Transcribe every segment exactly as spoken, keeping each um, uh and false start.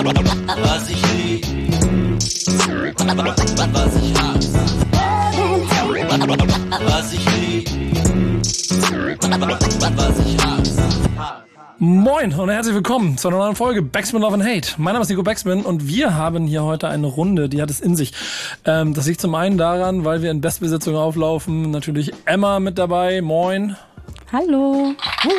Was ich lieb, was ich hasse. Was ich lieb, was ich hasse. Moin und herzlich willkommen zu einer neuen Folge Backspin Love and Hate. Mein Name ist Nico Backspin und wir haben hier heute eine Runde, die hat es in sich. Ähm, das liegt zum einen daran, weil wir in Bestbesetzung auflaufen. Natürlich Emma mit dabei. Moin. Hallo.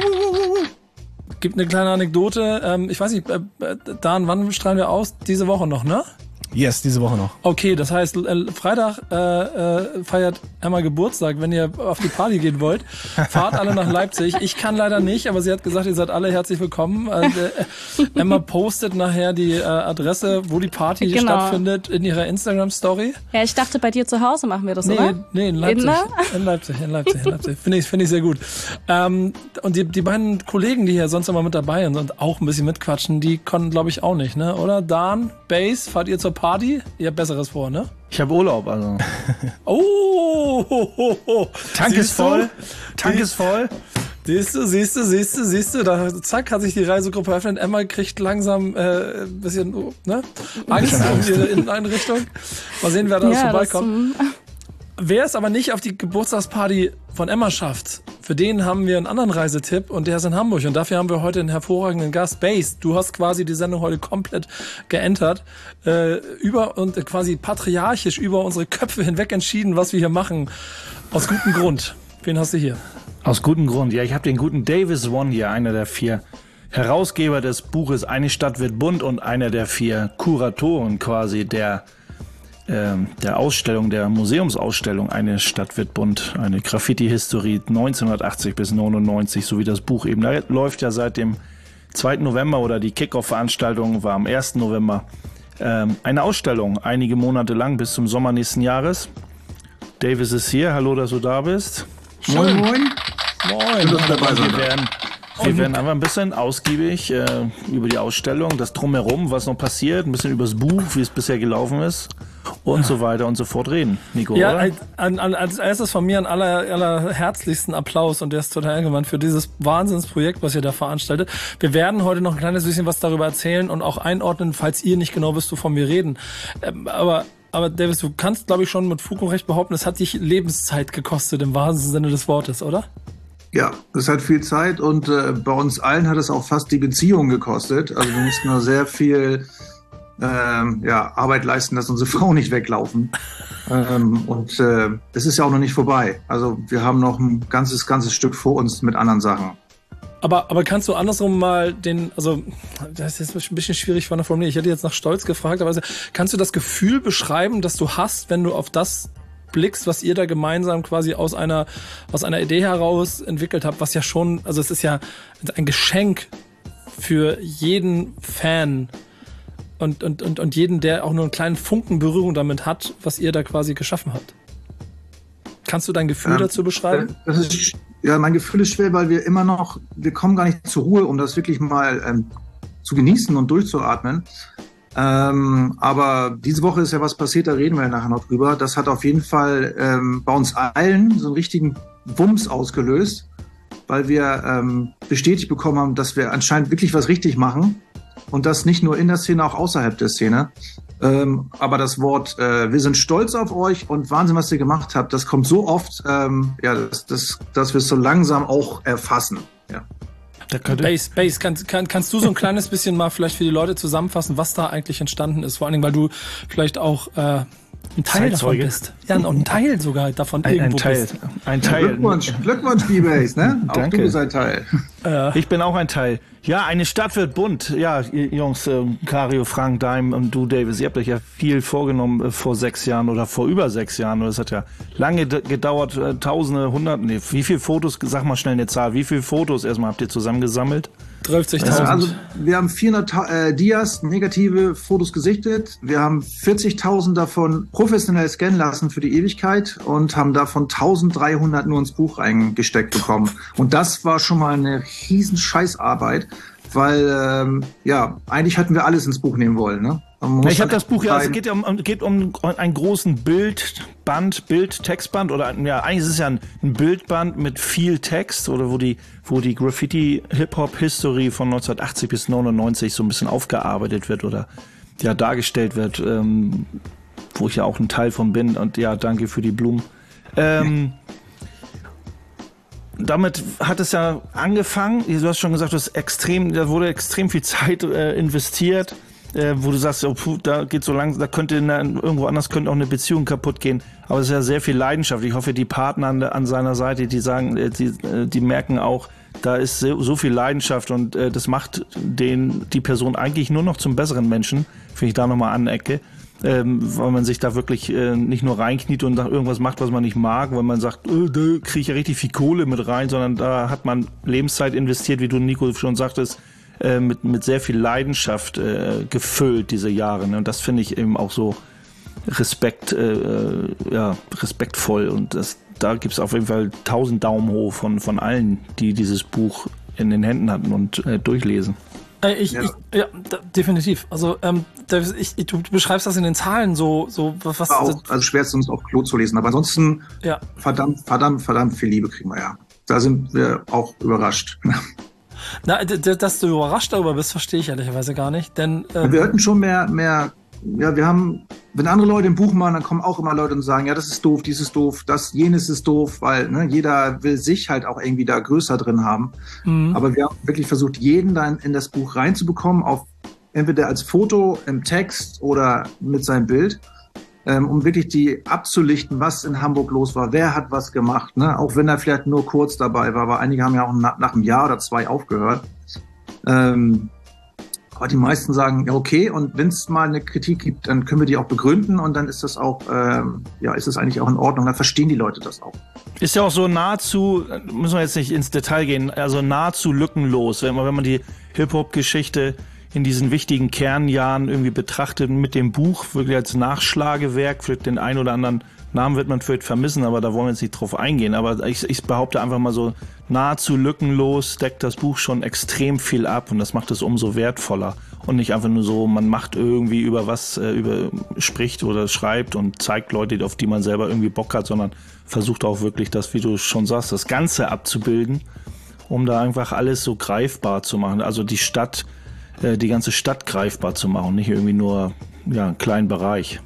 Gibt eine kleine Anekdote. Ähm, ich weiß nicht, äh, Dan, wann strahlen wir aus? Diese Woche noch, ne? Yes, diese Woche noch. Okay, das heißt, äh, Freitag äh, äh, feiert Emma Geburtstag. Wenn ihr auf die Party gehen wollt, fahrt alle nach Leipzig. Ich kann leider nicht, aber sie hat gesagt, ihr seid alle herzlich willkommen. Also, äh, Emma postet nachher die äh, Adresse, wo die Party genau. stattfindet, in ihrer Instagram-Story. Ja, ich dachte, bei dir zu Hause machen wir das, nee, oder? Nee, in Leipzig. In, in Leipzig, in Leipzig, in Leipzig. Finde ich, finde ich sehr gut. Ähm, und die, die beiden Kollegen, die hier sonst immer mit dabei sind und auch ein bisschen mitquatschen, die konnten, glaube ich, auch nicht, ne? Oder? Dan, Base, fahrt ihr zur Party? Ihr habt Besseres vor, ne? Ich habe Urlaub, also. Oh, ho, ho, ho. Tank Siehst ist voll. Du? Tank Die, ist voll. Siehst du, siehst du, siehst du, siehst du, da, zack, hat sich die Reisegruppe eröffnet. Emma kriegt langsam äh, ein bisschen, ne? Angst um ihre Inneneinrichtung. Mal sehen, wer da ja, vorbeikommt. Wer es aber nicht auf die Geburtstagsparty von Emma schafft, für den haben wir einen anderen Reisetipp und der ist in Hamburg. Und dafür haben wir heute einen hervorragenden Gast. Base, du hast quasi die Sendung heute komplett geentert, äh, über und quasi patriarchisch über unsere Köpfe hinweg entschieden, was wir hier machen. Aus gutem Grund. Wen hast du hier? Aus gutem Grund, ja. Ich habe den guten Davis One hier, einer der vier Herausgeber des Buches Eine Stadt wird bunt und einer der vier Kuratoren quasi der der Ausstellung, der Museumsausstellung Eine Stadt wird bunt, eine Graffiti-Historie neunzehnhundertachtzig bis neunundneunzig, so wie das Buch eben. Da läuft ja seit dem zweiten November oder die Kick-Off-Veranstaltung war am ersten November ähm, eine Ausstellung, einige Monate lang bis zum Sommer nächsten Jahres. Davis ist hier, hallo, dass du da bist. Moin, moin. Moin. Schön, dass du dabei sein. Wir werden, wir werden einfach ein bisschen ausgiebig äh, über die Ausstellung, das Drumherum, was noch passiert, ein bisschen über das Buch, wie es bisher gelaufen ist. Und so weiter und so fort reden. Nico, ja, oder? An, an, als erstes von mir einen aller, aller herzlichsten Applaus und der ist total allgemein für dieses Wahnsinnsprojekt, was ihr da veranstaltet. Wir werden heute noch ein kleines bisschen was darüber erzählen und auch einordnen, falls ihr nicht genau wisst, wovon wir reden. Ähm, aber, aber Davis, du kannst, glaube ich, schon mit Fug und Recht behaupten, es hat dich Lebenszeit gekostet, im wahrsten Sinne des Wortes, oder? Ja, es hat viel Zeit und äh, bei uns allen hat es auch fast die Beziehung gekostet. Also wir mussten nur sehr viel Ähm, ja, Arbeit leisten, dass unsere Frauen nicht weglaufen. Ähm, und äh, es ist ja auch noch nicht vorbei. Also wir haben noch ein ganzes, ganzes Stück vor uns mit anderen Sachen. Aber, aber kannst du andersrum mal den, also das ist jetzt ein bisschen schwierig von der Formulierung. Ich hätte jetzt nach Stolz gefragt, aber also, kannst du das Gefühl beschreiben, das du hast, wenn du auf das blickst, was ihr da gemeinsam quasi aus einer, aus einer Idee heraus entwickelt habt, was ja schon, also es ist ja ein Geschenk für jeden Fan. Und, und, und, und jeden, der auch nur einen kleinen Funken Berührung damit hat, was ihr da quasi geschaffen habt. Kannst du dein Gefühl ähm, dazu beschreiben? Das ist, ja, mein Gefühl ist schwer, weil wir immer noch, wir kommen gar nicht zur Ruhe, um das wirklich mal ähm, zu genießen und durchzuatmen. Ähm, aber diese Woche ist ja was passiert, da reden wir nachher noch drüber. Das hat auf jeden Fall ähm, bei uns allen so einen richtigen Wumms ausgelöst, weil wir ähm, bestätigt bekommen haben, dass wir anscheinend wirklich was richtig machen. Und das nicht nur in der Szene, auch außerhalb der Szene. Ähm, aber das Wort, äh, wir sind stolz auf euch und Wahnsinn, was ihr gemacht habt, das kommt so oft, ähm, ja, das, das, dass wir es so langsam auch erfassen. Ja. Base, Base, kann, kann, kannst du so ein kleines bisschen mal vielleicht für die Leute zusammenfassen, was da eigentlich entstanden ist? Vor allen Dingen, weil du vielleicht auch äh, ein Teil Zeitzeuge. davon bist. Ja, und ein Teil sogar davon ein, irgendwo ein Teil, bist. Ein Teil. Glückwunsch, Glückwunsch, B-Base, ne? Auch Danke. du bist ein Teil. Äh. Ich bin auch ein Teil. Ja, eine Stadt wird bunt. Ja, ihr Jungs, äh, Kario, Frank, Daim und du, Davis, ihr habt euch ja viel vorgenommen äh, vor sechs Jahren oder vor über sechs Jahren. Das hat ja lange d- gedauert, äh, tausende, hundert, nee, wie viele Fotos, sag mal schnell eine Zahl, wie viele Fotos erstmal habt ihr zusammengesammelt? dreißigtausend. Also wir haben vierhundert äh, Dias, negative Fotos gesichtet. Wir haben vierzigtausend davon professionell scannen lassen für die Ewigkeit und haben davon dreizehnhundert nur ins Buch reingesteckt bekommen. Und das war schon mal eine riesen Scheißarbeit, weil ähm, ja, eigentlich hätten wir alles ins Buch nehmen wollen, ne? Man Ja, muss ich habe halt das Buch, ja, es entscheiden. geht ja um, um, geht um einen großen Bildband, Bild-Textband oder ja, eigentlich ist es ja ein, ein Bildband mit viel Text oder wo die, wo die Graffiti-Hip-Hop-History von neunzehnhundertachtzig bis neunundneunzig so ein bisschen aufgearbeitet wird oder ja dargestellt wird, ähm, wo ich ja auch ein Teil von bin und ja, danke für die Blumen. Ähm, damit hat es ja angefangen, du hast schon gesagt, du hast extrem, da wurde extrem viel Zeit äh, investiert. Äh, wo du sagst, oh, puh, da geht so lang, da könnte eine, irgendwo anders könnte auch eine Beziehung kaputt gehen. Aber es ist ja sehr viel Leidenschaft. Ich hoffe, die Partner an, an seiner Seite, die sagen, äh, die, äh, die merken auch, da ist so, so viel Leidenschaft und äh, das macht den, die Person eigentlich nur noch zum besseren Menschen, wenn ich da nochmal anecke. Ähm, weil man sich da wirklich äh, nicht nur reinkniet und irgendwas macht, was man nicht mag, weil man sagt, oh, da kriege ich ja richtig viel Kohle mit rein, sondern da hat man Lebenszeit investiert, wie du, Nico, schon sagtest, mit, mit sehr viel Leidenschaft äh, gefüllt, diese Jahre. Ne? Und das finde ich eben auch so Respekt, äh, ja, respektvoll. Und das, da gibt es auf jeden Fall tausend Daumen hoch von, von allen, die dieses Buch in den Händen hatten und äh, durchlesen. Äh, ich, Ja. ich, ja, da, definitiv. Also, ähm, Davis, ich, ich, du, du beschreibst das in den Zahlen so, so was. War auch, also schwer ist uns auf Klo zu lesen. Aber ansonsten, Ja. verdammt, verdammt, verdammt viel Liebe kriegen wir ja. Da sind wir auch überrascht. Na, d- d- dass du überrascht darüber bist, verstehe ich ehrlicherweise gar nicht. Denn ähm, Wir hatten schon mehr, mehr, ja, wir haben, wenn andere Leute ein Buch machen, dann kommen auch immer Leute und sagen, ja, das ist doof, dies ist doof, das, jenes ist doof, weil ne, jeder will sich halt auch irgendwie da größer drin haben. Mhm. Aber wir haben wirklich versucht, jeden dann in das Buch reinzubekommen, auf entweder als Foto, im Text oder mit seinem Bild, ähm, um wirklich die abzulichten, was in Hamburg los war, wer hat was gemacht, ne? Auch wenn er vielleicht nur kurz dabei war, aber einige haben ja auch nach, nach einem Jahr oder zwei aufgehört. Ähm, aber die meisten sagen, ja okay, und wenn es mal eine Kritik gibt, dann können wir die auch begründen und dann ist das auch, ähm, ja, ist es eigentlich auch in Ordnung, dann verstehen die Leute das auch. Ist ja auch so nahezu, müssen wir jetzt nicht ins Detail gehen, also nahezu lückenlos, wenn man, wenn man die Hip-Hop-Geschichte in diesen wichtigen Kernjahren irgendwie betrachtet mit dem Buch, wirklich als Nachschlagewerk, vielleicht den einen oder anderen Namen wird man vielleicht vermissen, aber da wollen wir jetzt nicht drauf eingehen. Aber ich, ich behaupte einfach mal so, nahezu lückenlos deckt das Buch schon extrem viel ab und das macht es umso wertvoller. Und nicht einfach nur so, man macht irgendwie über was, äh, über spricht oder schreibt und zeigt Leute, auf die man selber irgendwie Bock hat, sondern versucht auch wirklich das, wie du schon sagst, das Ganze abzubilden, um da einfach alles so greifbar zu machen. Also die Stadt, äh, die ganze Stadt greifbar zu machen, nicht irgendwie nur ja, einen kleinen Bereich.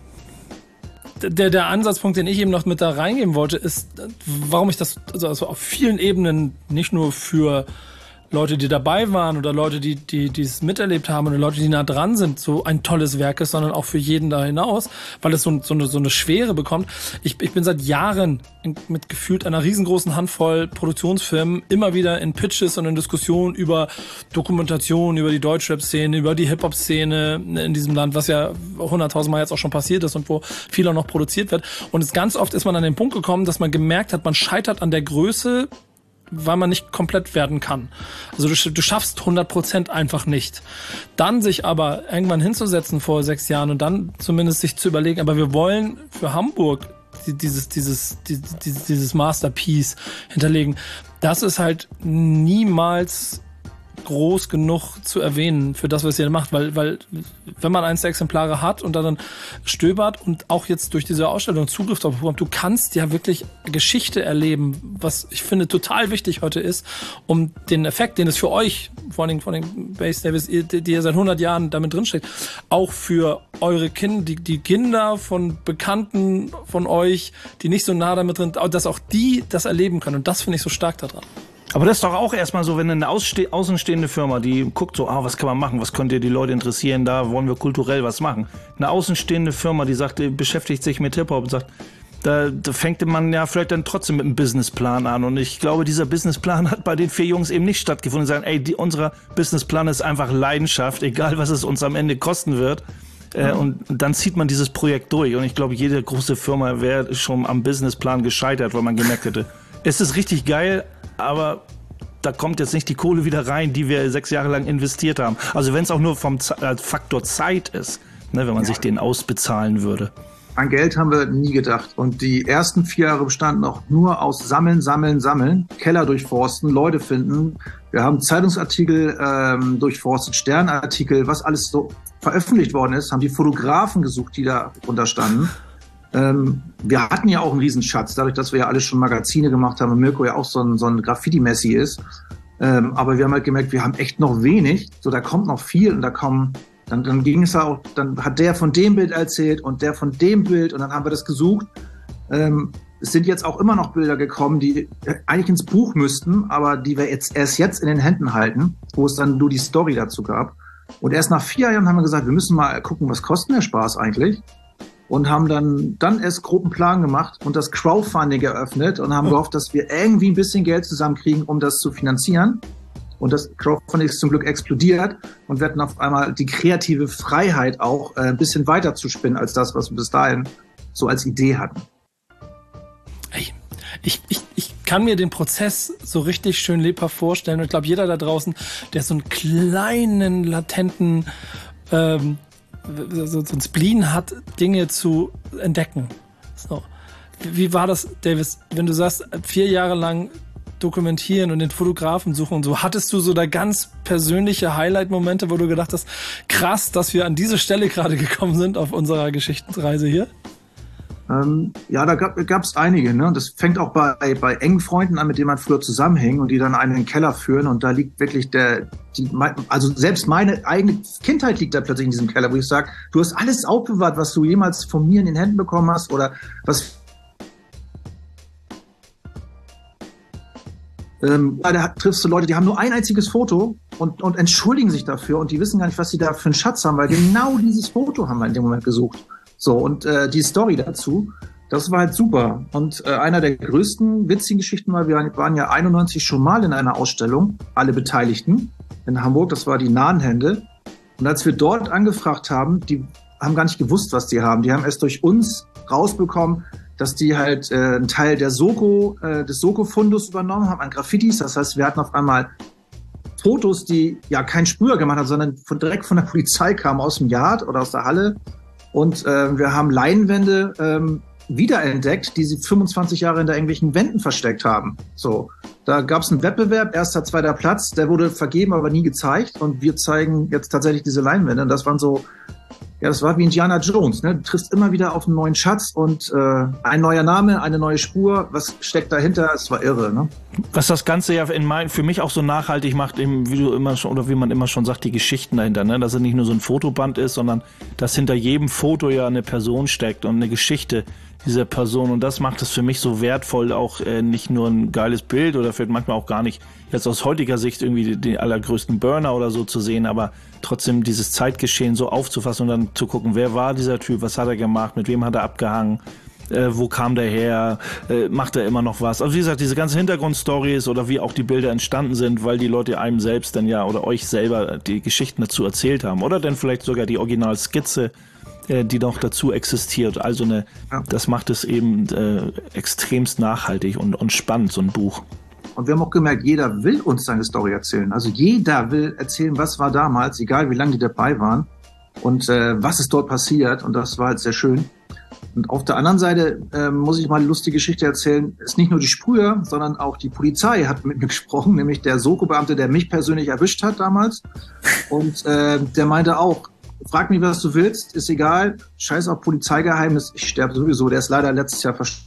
der, der Ansatzpunkt, den ich eben noch mit da reingeben wollte, ist, warum ich das also, also auf vielen Ebenen nicht nur für Leute, die dabei waren oder Leute, die die die es miterlebt haben oder Leute, die nah dran sind, so ein tolles Werk ist, sondern auch für jeden da hinaus, weil es so, so, eine, so eine Schwere bekommt. Ich, ich bin seit Jahren in, mit gefühlt einer riesengroßen Handvoll Produktionsfirmen immer wieder in Pitches und in Diskussionen über Dokumentation, über die Deutschrap-Szene, über die Hip-Hop-Szene in diesem Land, was ja hunderttausendmal jetzt auch schon passiert ist und wo viel auch noch produziert wird. Und es ganz oft ist man an den Punkt gekommen, dass man gemerkt hat, man scheitert an der Größe, weil man nicht komplett werden kann. Also du, du schaffst hundert Prozent einfach nicht. Dann sich aber irgendwann hinzusetzen vor sechs Jahren und dann zumindest sich zu überlegen, aber wir wollen für Hamburg dieses, dieses, dieses, dieses Masterpiece hinterlegen. Das ist halt niemals groß genug zu erwähnen für das, was ihr macht, weil, weil wenn man eins der Exemplare hat und dann stöbert und auch jetzt durch diese Ausstellung Zugriff darauf bekommt, du kannst ja wirklich Geschichte erleben, was ich finde total wichtig heute ist, um den Effekt, den es für euch, vor allen Dingen von den Bass Davis, die, die ihr seit hundert Jahren damit drinsteckt, auch für eure Kinder, die, die Kinder von Bekannten von euch, die nicht so nah damit drin, dass auch die das erleben können und das finde ich so stark daran. Aber das ist doch auch erstmal so, wenn eine ausste- außenstehende Firma, die guckt so, ah, was kann man machen, was könnte die Leute interessieren, da wollen wir kulturell was machen. Eine außenstehende Firma, die sagt, die beschäftigt sich mit Hip-Hop und sagt, da, da fängt man ja vielleicht dann trotzdem mit einem Businessplan an. Und ich glaube, dieser Businessplan hat bei den vier Jungs eben nicht stattgefunden. Die sagen, ey, die, unser Businessplan ist einfach Leidenschaft, egal was es uns am Ende kosten wird. Äh, und dann zieht man dieses Projekt durch. Und ich glaube, jede große Firma wäre schon am Businessplan gescheitert, weil man gemerkt hätte, es ist richtig geil, aber da kommt jetzt nicht die Kohle wieder rein, die wir sechs Jahre lang investiert haben. Also wenn es auch nur vom Z- äh, Faktor Zeit ist, ne, wenn man Ja. sich den ausbezahlen würde. An Geld haben wir nie gedacht. Und die ersten vier Jahre bestanden auch nur aus Sammeln, Sammeln, Sammeln, Keller durchforsten, Leute finden. Wir haben Zeitungsartikel ähm, durchforstet, Sternartikel, was alles so veröffentlicht worden ist, haben die Fotografen gesucht, die da drunter standen. Ähm, wir hatten ja auch einen Riesenschatz, dadurch, dass wir ja alle schon Magazine gemacht haben und Mirko ja auch so ein, so ein Graffiti-Messi ist. Ähm, aber wir haben halt gemerkt, wir haben echt noch wenig, so da kommt noch viel und da kommen, dann, dann ging es ja auch, dann hat der von dem Bild erzählt und der von dem Bild und dann haben wir das gesucht. Ähm, es sind jetzt auch immer noch Bilder gekommen, die eigentlich ins Buch müssten, aber die wir jetzt erst jetzt in den Händen halten, wo es dann nur die Story dazu gab. Und erst nach vier Jahren haben wir gesagt, wir müssen mal gucken, was kostet der Spaß eigentlich? Und haben dann, dann erst groben Plan gemacht und das Crowdfunding eröffnet und haben gehofft, dass wir irgendwie ein bisschen Geld zusammenkriegen, um das zu finanzieren. Und das Crowdfunding ist zum Glück explodiert und wir hatten auf einmal die kreative Freiheit auch, äh, ein bisschen weiter zu spinnen als das, was wir bis dahin so als Idee hatten. Ey, ich, ich, ich kann mir den Prozess so richtig schön lebhaft vorstellen. Und ich glaube, jeder da draußen, der so einen kleinen, latenten ähm, so, so ein Spleen hat, Dinge zu entdecken. So. Wie war das, Davis, wenn du sagst, vier Jahre lang dokumentieren und den Fotografen suchen und so, hattest du so da ganz persönliche Highlight-Momente, wo du gedacht hast, krass, dass wir an diese Stelle gerade gekommen sind auf unserer Geschichtsreise hier? Ähm, ja, da gab es einige. Ne? Das fängt auch bei, bei engen Freunden an, mit denen man früher zusammenhing und die dann einen in den Keller führen. Und da liegt wirklich der, die, also selbst meine eigene Kindheit liegt da plötzlich in diesem Keller, wo ich sage, du hast alles aufbewahrt, was du jemals von mir in den Händen bekommen hast oder was. Ähm, da triffst du Leute, die haben nur ein einziges Foto und, und entschuldigen sich dafür und die wissen gar nicht, was sie da für einen Schatz haben, weil genau dieses Foto haben wir in dem Moment gesucht. So, und äh, die Story dazu, das war halt super. Und äh, einer der größten witzigen Geschichten war, wir waren ja einundneunzig schon mal in einer Ausstellung, alle Beteiligten in Hamburg, das war die Nahenhände. Und als wir dort angefragt haben, die haben gar nicht gewusst, was die haben. Die haben erst durch uns rausbekommen, dass die halt äh, einen Teil der Soko, äh, des Soko-Fundus übernommen haben an Graffitis. Das heißt, wir hatten auf einmal Fotos, die ja kein Sprüher gemacht hat, sondern von, direkt von der Polizei kamen, aus dem Yard oder aus der Halle. Und äh, wir haben Leinwände ähm, wiederentdeckt, die sie fünfundzwanzig Jahre hinter irgendwelchen Wänden versteckt haben. So, da gab es einen Wettbewerb, erster, zweiter Platz, der wurde vergeben, aber nie gezeigt. Und wir zeigen jetzt tatsächlich diese Leinwände. Und das waren so, ja, das war wie Indiana Jones. Ne? Du triffst immer wieder auf einen neuen Schatz und äh, ein neuer Name, eine neue Spur. Was steckt dahinter? Es war irre. Ne? Was das Ganze ja in mein, für mich auch so nachhaltig macht, eben, wie du immer schon, oder wie man immer schon sagt, die Geschichten dahinter. Ne? Dass es nicht nur so ein Fotoband ist, sondern dass hinter jedem Foto ja eine Person steckt und eine Geschichte dieser Person. Und das macht es für mich so wertvoll, auch äh, nicht nur ein geiles Bild oder vielleicht manchmal auch gar nicht jetzt aus heutiger Sicht irgendwie die, die allergrößten Burner oder so zu sehen, aber trotzdem dieses Zeitgeschehen so aufzufassen und dann zu gucken, wer war dieser Typ, was hat er gemacht, mit wem hat er abgehangen, äh, wo kam der her, äh, macht er immer noch was. Also wie gesagt, diese ganzen Hintergrundstories oder wie auch die Bilder entstanden sind, weil die Leute einem selbst dann ja oder euch selber die Geschichten dazu erzählt haben oder dann vielleicht sogar die Originalskizze, äh, die noch dazu existiert. Also eine, ja. Das macht es eben äh, extremst nachhaltig und, und spannend, so ein Buch. Und wir haben auch gemerkt, jeder will uns seine Story erzählen. Also jeder will erzählen, was war damals, egal wie lange die dabei waren und äh, was ist dort passiert. Und das war halt sehr schön. Und auf der anderen Seite äh, muss ich mal eine lustige Geschichte erzählen. Es ist nicht nur die Sprüher, sondern auch die Polizei hat mit mir gesprochen, nämlich der Soko-Beamte, der mich persönlich erwischt hat damals. Und äh, der meinte auch, frag mich, was du willst, ist egal, scheiß auf Polizeigeheimnis, ich sterbe sowieso. Der ist leider letztes Jahr verstorben.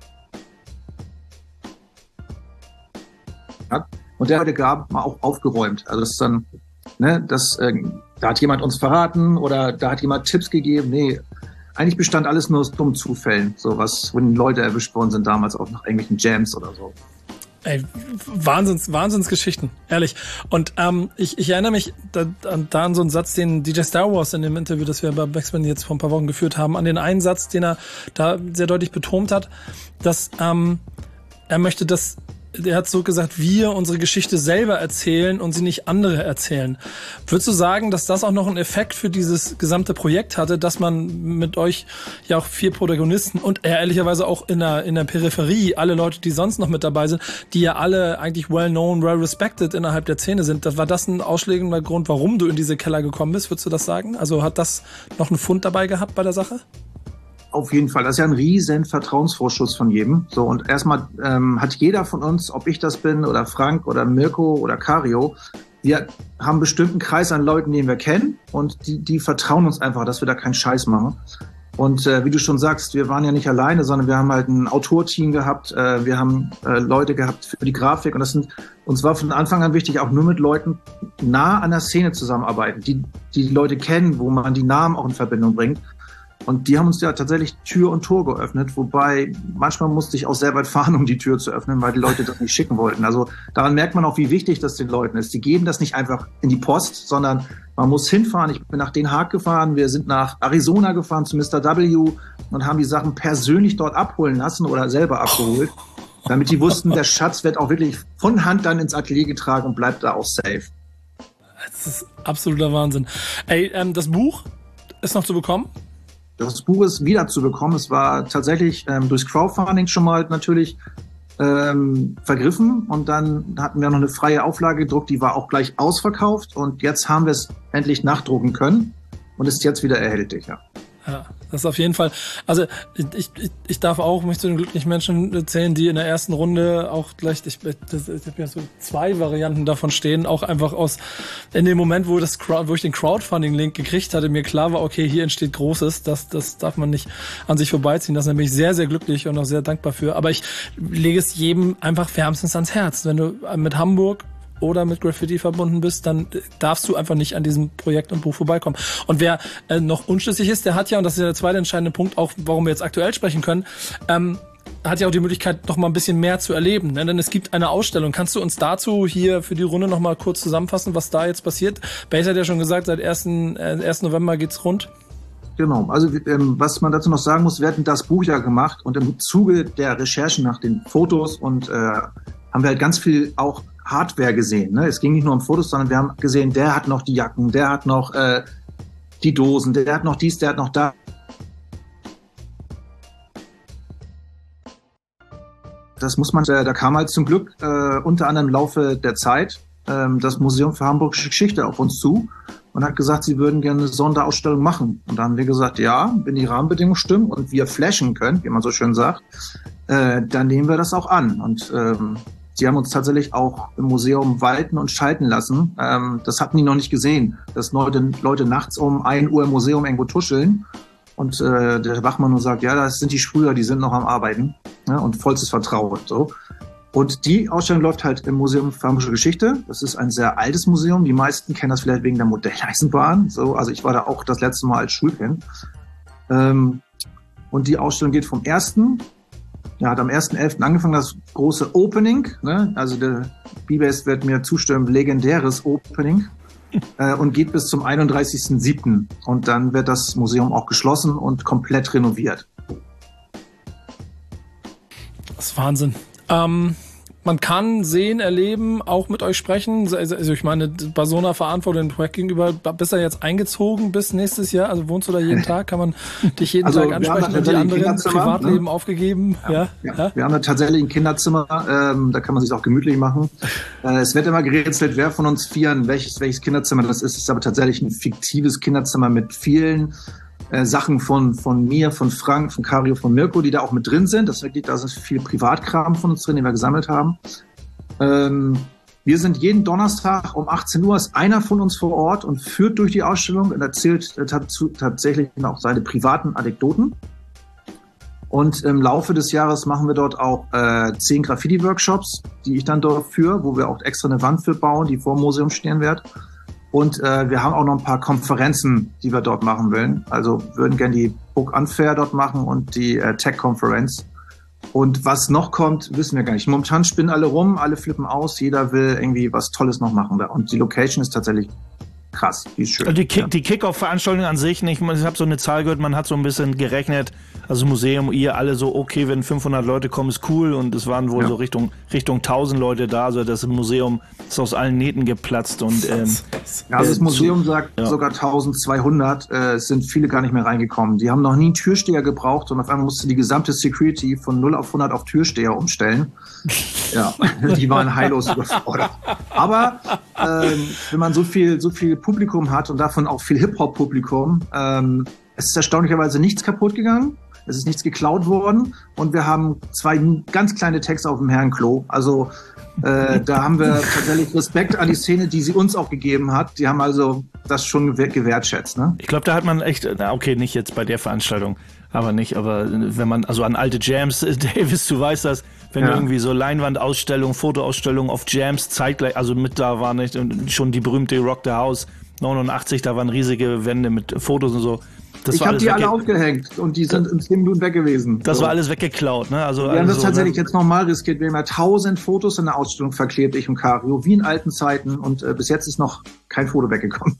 Und der heute gab, mal auch aufgeräumt. Also das ist dann, ne, das, äh, da hat jemand uns verraten oder da hat jemand Tipps gegeben. Nee, eigentlich bestand alles nur aus dummen Zufällen. So was, wo die Leute erwischt worden sind damals auch nach irgendwelchen Jams oder so. Ey, Wahnsinns, Wahnsinnsgeschichten, ehrlich. Und ähm, ich, ich erinnere mich da, da an so einen Satz, den D J Star Wars in dem Interview, das wir bei Backspin jetzt vor ein paar Wochen geführt haben, an den einen Satz, den er da sehr deutlich betont hat, dass ähm, er möchte, dass er hat so gesagt, wir unsere Geschichte selber erzählen und sie nicht andere erzählen. Würdest du sagen, dass das auch noch einen Effekt für dieses gesamte Projekt hatte, dass man mit euch ja auch vier Protagonisten und ehrlicherweise auch in der, in der Peripherie alle Leute, die sonst noch mit dabei sind, die ja alle eigentlich well known, well respected innerhalb der Szene sind. Das, war das ein ausschlaggebender Grund, warum du in diese Keller gekommen bist? Würdest du das sagen? Also hat das noch einen Fund dabei gehabt bei der Sache? Auf jeden Fall. Das ist ja ein riesen Vertrauensvorschuss von jedem. So, und erstmal ähm, hat jeder von uns, ob ich das bin oder Frank oder Mirko oder Kario, wir haben einen bestimmten Kreis an Leuten, den wir kennen, und die, die vertrauen uns einfach, dass wir da keinen Scheiß machen. Und äh, wie du schon sagst, wir waren ja nicht alleine, sondern wir haben halt ein Autorteam gehabt, äh, wir haben äh, Leute gehabt für die Grafik, und das sind, uns war von Anfang an wichtig, auch nur mit Leuten nah an der Szene zusammenarbeiten, die die Leute kennen, wo man die Namen auch in Verbindung bringt. Und die haben uns ja tatsächlich Tür und Tor geöffnet, wobei manchmal musste ich auch sehr weit fahren, um die Tür zu öffnen, weil die Leute das nicht schicken wollten. Also daran merkt man auch, wie wichtig das den Leuten ist. Die geben das nicht einfach in die Post, sondern man muss hinfahren. Ich bin nach Den Haag gefahren, wir sind nach Arizona gefahren zu Mister W. und haben die Sachen persönlich dort abholen lassen oder selber abgeholt, damit die wussten, der Schatz wird auch wirklich von Hand dann ins Atelier getragen und bleibt da auch safe. Das ist absoluter Wahnsinn. Ey, ähm, das Buch ist noch zu bekommen? Das Buch ist wieder zu bekommen. Es war tatsächlich ähm, durchs Crowdfunding schon mal natürlich ähm, vergriffen, und dann hatten wir noch eine freie Auflage gedruckt, die war auch gleich ausverkauft, und jetzt haben wir es endlich nachdrucken können und ist jetzt wieder erhältlich. Ja. Ja, das ist auf jeden Fall. Also ich, ich, ich darf auch mich zu den glücklichen Menschen zählen, die in der ersten Runde auch gleich, ich, das, ich habe ja so zwei Varianten davon stehen, auch einfach aus, in dem Moment, wo das Crowd, wo ich den Crowdfunding-Link gekriegt hatte, mir klar war, okay, hier entsteht Großes, das, das darf man nicht an sich vorbeiziehen. Das bin ich sehr, sehr glücklich und auch sehr dankbar für. Aber ich lege es jedem einfach wärmstens ans Herz. Wenn du mit Hamburg oder mit Graffiti verbunden bist, dann darfst du einfach nicht an diesem Projekt und Buch vorbeikommen. Und wer äh, noch unschlüssig ist, der hat ja, und das ist ja der zweite entscheidende Punkt, auch warum wir jetzt aktuell sprechen können, ähm, hat ja auch die Möglichkeit, noch mal ein bisschen mehr zu erleben. Ne? Denn es gibt eine Ausstellung. Kannst du uns dazu hier für die Runde noch mal kurz zusammenfassen, was da jetzt passiert? Base hat ja schon gesagt, seit ersten November geht's rund. Genau, also ähm, was man dazu noch sagen muss, wir hatten das Buch ja gemacht, und im Zuge der Recherchen nach den Fotos und äh, haben wir halt ganz viel auch Hardware gesehen. Ne? Es ging nicht nur um Fotos, sondern wir haben gesehen, der hat noch die Jacken, der hat noch äh, die Dosen, der hat noch dies, der hat noch da. Das muss man, äh, da kam halt zum Glück äh, unter anderem im Laufe der Zeit äh, das Museum für Hamburgische Geschichte auf uns zu und hat gesagt, sie würden gerne eine Sonderausstellung machen. Und da haben wir gesagt, ja, wenn die Rahmenbedingungen stimmen und wir flashen können, wie man so schön sagt, äh, dann nehmen wir das auch an. Und ähm, sie haben uns tatsächlich auch im Museum walten und schalten lassen. Ähm, das hatten die noch nicht gesehen, dass Leute, Leute nachts um ein Uhr im Museum irgendwo tuscheln. Und äh, der Wachmann nur sagt, ja, das sind die Sprüher, die sind noch am Arbeiten. Ja, und vollstes Vertrauen. So. Und die Ausstellung läuft halt im Museum für Hamburgische Geschichte. Das ist ein sehr altes Museum. Die meisten kennen das vielleicht wegen der Modelleisenbahn. So, also ich war da auch das letzte Mal als Schulkind. Ähm, und die Ausstellung geht vom ersten Ja, hat am ersten elften angefangen, das große Opening. Ne? Also der B-Bass wird mir zustimmen, legendäres Opening. äh, und geht bis zum einunddreißigsten siebten Und dann wird das Museum auch geschlossen und komplett renoviert. Das ist Wahnsinn. Ähm, man kann sehen, erleben, auch mit euch sprechen. Also ich meine, bei so einer Verantwortung dem Projekt gegenüber, bist du jetzt eingezogen bis nächstes Jahr? Also wohnst du da jeden Tag? Kann man dich jeden also Tag ansprechen und die anderen Privatleben ne? aufgegeben? Ja, ja, ja. ja. Wir haben da tatsächlich ein Kinderzimmer, ähm, da kann man sich auch gemütlich machen. Äh, es wird immer gerätselt, wer von uns Vieren welches, welches Kinderzimmer das ist. Es ist aber tatsächlich ein fiktives Kinderzimmer mit vielen Äh, Sachen von von mir, von Frank, von Kario, von Mirko, die da auch mit drin sind. Das wirklich, da ist viel Privatkram von uns drin, den wir gesammelt haben. Ähm, wir sind jeden Donnerstag um achtzehn Uhr, ist einer von uns vor Ort und führt durch die Ausstellung und erzählt äh, dazu, tatsächlich auch seine privaten Anekdoten. Und im Laufe des Jahres machen wir dort auch äh, zehn Graffiti-Workshops, die ich dann dort führe, wo wir auch extra eine Wand für bauen, die vor dem Museum stehen wird. Und äh, wir haben auch noch ein paar Konferenzen, die wir dort machen wollen. Also würden gerne die Book Unfair dort machen und die äh, Tech-Konferenz. Und was noch kommt, wissen wir gar nicht. Momentan spinnen alle rum, alle flippen aus. Jeder will irgendwie was Tolles noch machen. Und die Location ist tatsächlich krass, die ist schön. Die, Kick, ja. die Kick-Off-Veranstaltung an sich nicht. Ich habe so eine Zahl gehört, man hat so ein bisschen gerechnet. Also Museum, ihr alle so, okay, wenn fünfhundert Leute kommen, ist cool. Und es waren wohl ja. so Richtung, Richtung tausend Leute da. Also das Museum ist aus allen Nähten geplatzt. Und, ähm, ja, also das Museum zu, sagt ja. sogar tausendzweihundert. Äh, es sind viele gar nicht mehr reingekommen. Die haben noch nie einen Türsteher gebraucht. Und auf einmal musste die gesamte Security von null auf hundert auf Türsteher umstellen. Ja, die waren heillos überfordert. Aber ähm, wenn man so viel, so viel Publikum hat und davon auch viel Hip-Hop-Publikum, ähm, es ist erstaunlicherweise nichts kaputt gegangen. es ist nichts geklaut worden und wir haben zwei ganz kleine Tags auf dem Herrenklo. Also äh, da haben wir tatsächlich Respekt an die Szene, die sie uns auch gegeben hat. Die haben also das schon gewertschätzt. Ne? Ich glaube, da hat man echt, na okay, nicht jetzt bei der Veranstaltung, aber nicht, aber wenn man, also an alte Jams, Davis, du weißt das, wenn ja. irgendwie so Leinwandausstellungen, Fotoausstellungen auf Jams zeitgleich, also mit da war nicht schon die berühmte Rock the House neunundachtzig, da waren riesige Wände mit Fotos und so. Das ich habe die alle aufgehängt und die sind in zehn Minuten weg gewesen. Das so. war alles weggeklaut, ne? Also, wir haben also das so, tatsächlich ne? jetzt nochmal riskiert. Wir haben ja tausend Fotos in der Ausstellung verklebt, ich und Cario, wie in alten Zeiten und äh, bis jetzt ist noch kein Foto weggekommen.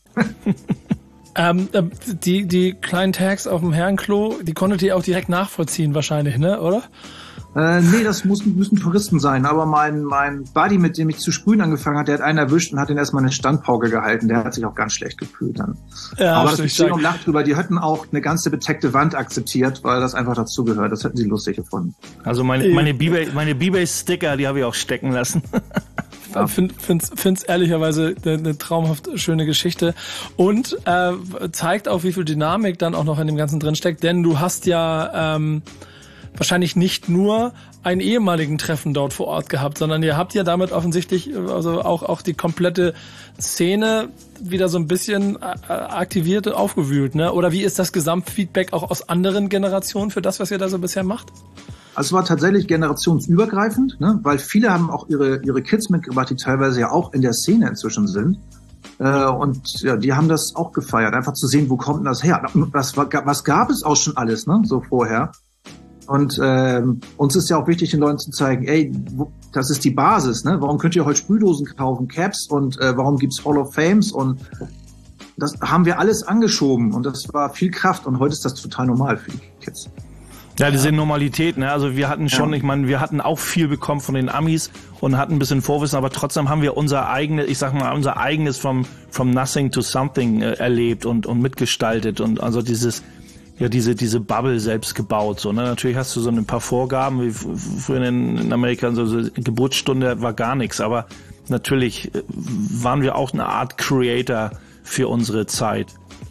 ähm, äh, die, die kleinen Tags auf dem Herrenklo, die konntet ihr auch direkt nachvollziehen wahrscheinlich, ne, oder? Äh, nee, das muss, müssen Touristen sein. Aber mein, mein Buddy, mit dem ich zu sprühen angefangen hat, der hat einen erwischt und hat ihn erstmal eine Standpauke gehalten. Der hat sich auch ganz schlecht gefühlt dann. Ja, aber das ist und lacht drüber. Die hätten auch eine ganze bedeckte Wand akzeptiert, weil das einfach dazugehört. Das hätten sie lustig gefunden. Also meine, meine B-Bay, meine B-Bay-Sticker, die habe ich auch stecken lassen. Ich finde find's, find's ehrlicherweise eine, eine traumhaft schöne Geschichte und äh, zeigt auch, wie viel Dynamik dann auch noch in dem Ganzen drinsteckt. Denn du hast ja ähm, wahrscheinlich nicht nur einen ehemaligen Treffen dort vor Ort gehabt, sondern ihr habt ja damit offensichtlich also auch auch die komplette Szene wieder so ein bisschen äh, aktiviert und aufgewühlt, ne? Oder wie ist das Gesamtfeedback auch aus anderen Generationen für das, was ihr da so bisher macht? Also es war tatsächlich generationsübergreifend, ne? Weil viele haben auch ihre ihre Kids mitgebracht, die teilweise ja auch in der Szene inzwischen sind. Äh, und ja, die haben das auch gefeiert, einfach zu sehen, wo kommt denn das her? Was, was gab es auch schon alles, ne? So vorher. Und ähm, uns ist ja auch wichtig, den Leuten zu zeigen, ey, wo, das ist die Basis, ne? Warum könnt ihr heute Sprühdosen kaufen, Caps und äh, warum gibt's Hall of Fames und das haben wir alles angeschoben und das war viel Kraft und heute ist das total normal für die Kids. Ja, diese Normalität, ne? Also wir hatten schon, ja. ich meine, wir hatten auch viel bekommen von den Amis und hatten ein bisschen Vorwissen, aber trotzdem haben wir unser eigenes, ich sag mal, unser eigenes from, from nothing to something äh, erlebt und, und mitgestaltet und also dieses, ja, diese, diese Bubble selbst gebaut, so, ne? Natürlich hast du so ein paar Vorgaben, wie früher in, in Amerika, so, so Geburtsstunde war gar nichts, aber natürlich waren wir auch eine Art Creator für unsere Zeit.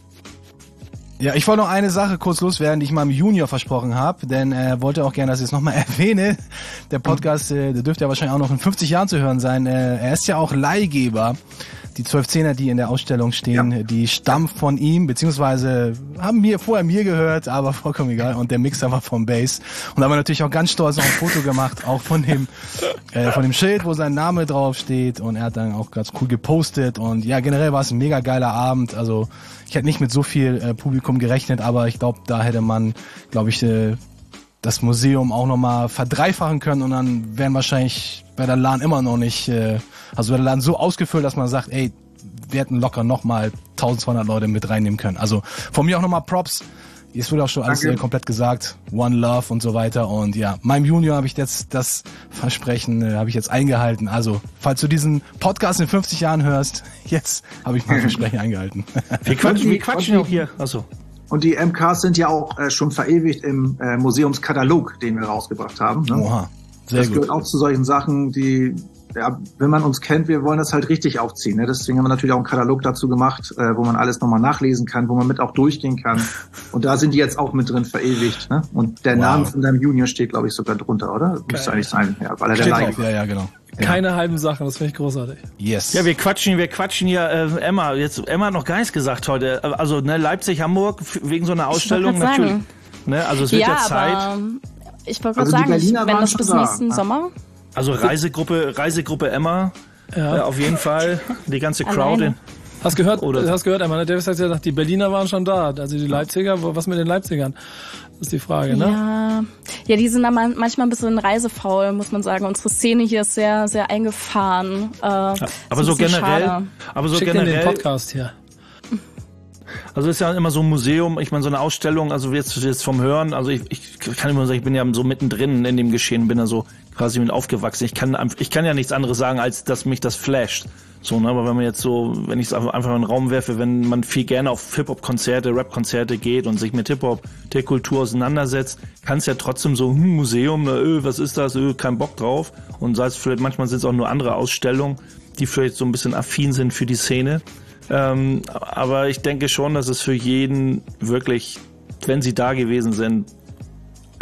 Ja, ich wollte noch eine Sache kurz loswerden, die ich meinem Junior versprochen habe, denn er wollte auch gerne, dass ich es nochmal erwähne. Der Podcast, äh, der dürfte ja wahrscheinlich auch noch in fünfzig Jahren zu hören sein. Äh, er ist ja auch Leihgeber. Die zwölf Zehner, die in der Ausstellung stehen, ja. die stammen von ihm, beziehungsweise haben mir vorher mir gehört, aber vollkommen egal. Und der Mixer war vom Bass. Und da haben wir natürlich auch ganz stolz noch ein Foto gemacht, auch von dem äh, von dem Schild, wo sein Name drauf steht. Und er hat dann auch ganz cool gepostet. Und ja, generell war es ein mega geiler Abend. Also ich hätte nicht mit so viel äh, Publikum gerechnet, aber ich glaube, da hätte man, glaube ich, äh, das Museum auch nochmal verdreifachen können und dann wären wahrscheinlich bei der LAN immer noch nicht, äh, also bei der LAN so ausgefüllt, dass man sagt, ey, wir hätten locker nochmal eintausendzweihundert Leute mit reinnehmen können. Also von mir auch nochmal Props. Es wurde auch schon alles äh, komplett gesagt. One Love und so weiter. Und ja, meinem Junior habe ich jetzt das Versprechen, äh, habe ich jetzt eingehalten. Also, falls du diesen Podcast in fünfzig Jahren hörst, jetzt habe ich mein Versprechen eingehalten. Wir quatschen, wir quatschen auch hier. Achso. Und die M Ks sind ja auch äh, schon verewigt im äh, Museumskatalog, den wir rausgebracht haben. Ne? Oha, sehr das gut. gehört auch zu solchen Sachen, die, ja, wenn man uns kennt, wir wollen das halt richtig aufziehen. Ne? Deswegen haben wir natürlich auch einen Katalog dazu gemacht, äh, wo man alles nochmal nachlesen kann, wo man mit auch durchgehen kann. Und da sind die jetzt auch mit drin verewigt. Ne? Und der wow. Name von deinem Junior steht, glaube ich, sogar drunter, oder? Müsste eigentlich sein, ja, weil er der Leih Ja, ja, genau. Keine ja. halben Sachen, das finde ich großartig. Yes. Ja, wir quatschen, wir quatschen hier, äh, Emma, jetzt, Emma hat noch gar nichts gesagt heute. Also, ne, Leipzig, Hamburg, wegen so einer Ausstellung natürlich. Sagen. Ne, also es wird ja, ja Zeit. Aber ich wollte gerade also sagen, Berliner wenn das bis da. nächsten ah. Sommer. Also Reisegruppe, Reisegruppe Emma, ja. äh, auf jeden Fall, die ganze Crowd. In, Hast gehört, oder hast gehört, Emma, Davis hat ja gesagt, die Berliner waren schon da, also die Leipziger, was mit den Leipzigern? Das ist die Frage, ne? Ja, ja, die sind da manchmal ein bisschen reisefaul, muss man sagen. Unsere Szene hier ist sehr, sehr eingefahren. Äh, ja, aber so generell, schade. aber so Schick generell, den Podcast hier. Also ist ja immer so ein Museum, ich meine so eine Ausstellung, also jetzt, jetzt vom Hören, also ich, ich kann immer sagen, ich bin ja so mittendrin in dem Geschehen, bin da so quasi mit aufgewachsen. Ich kann, ich kann ja nichts anderes sagen, als dass mich das flasht. So, ne, aber wenn man jetzt so, wenn ich es einfach in den Raum werfe, wenn man viel gerne auf Hip-Hop-Konzerte, Rap-Konzerte geht und sich mit Hip-Hop, der Kultur auseinandersetzt, kann es ja trotzdem so, hm, Museum, öh, was ist das, öh, kein Bock drauf. Und sei es vielleicht, manchmal sind es auch nur andere Ausstellungen, die vielleicht so ein bisschen affin sind für die Szene. Ähm, aber ich denke schon, dass es für jeden wirklich, wenn sie da gewesen sind,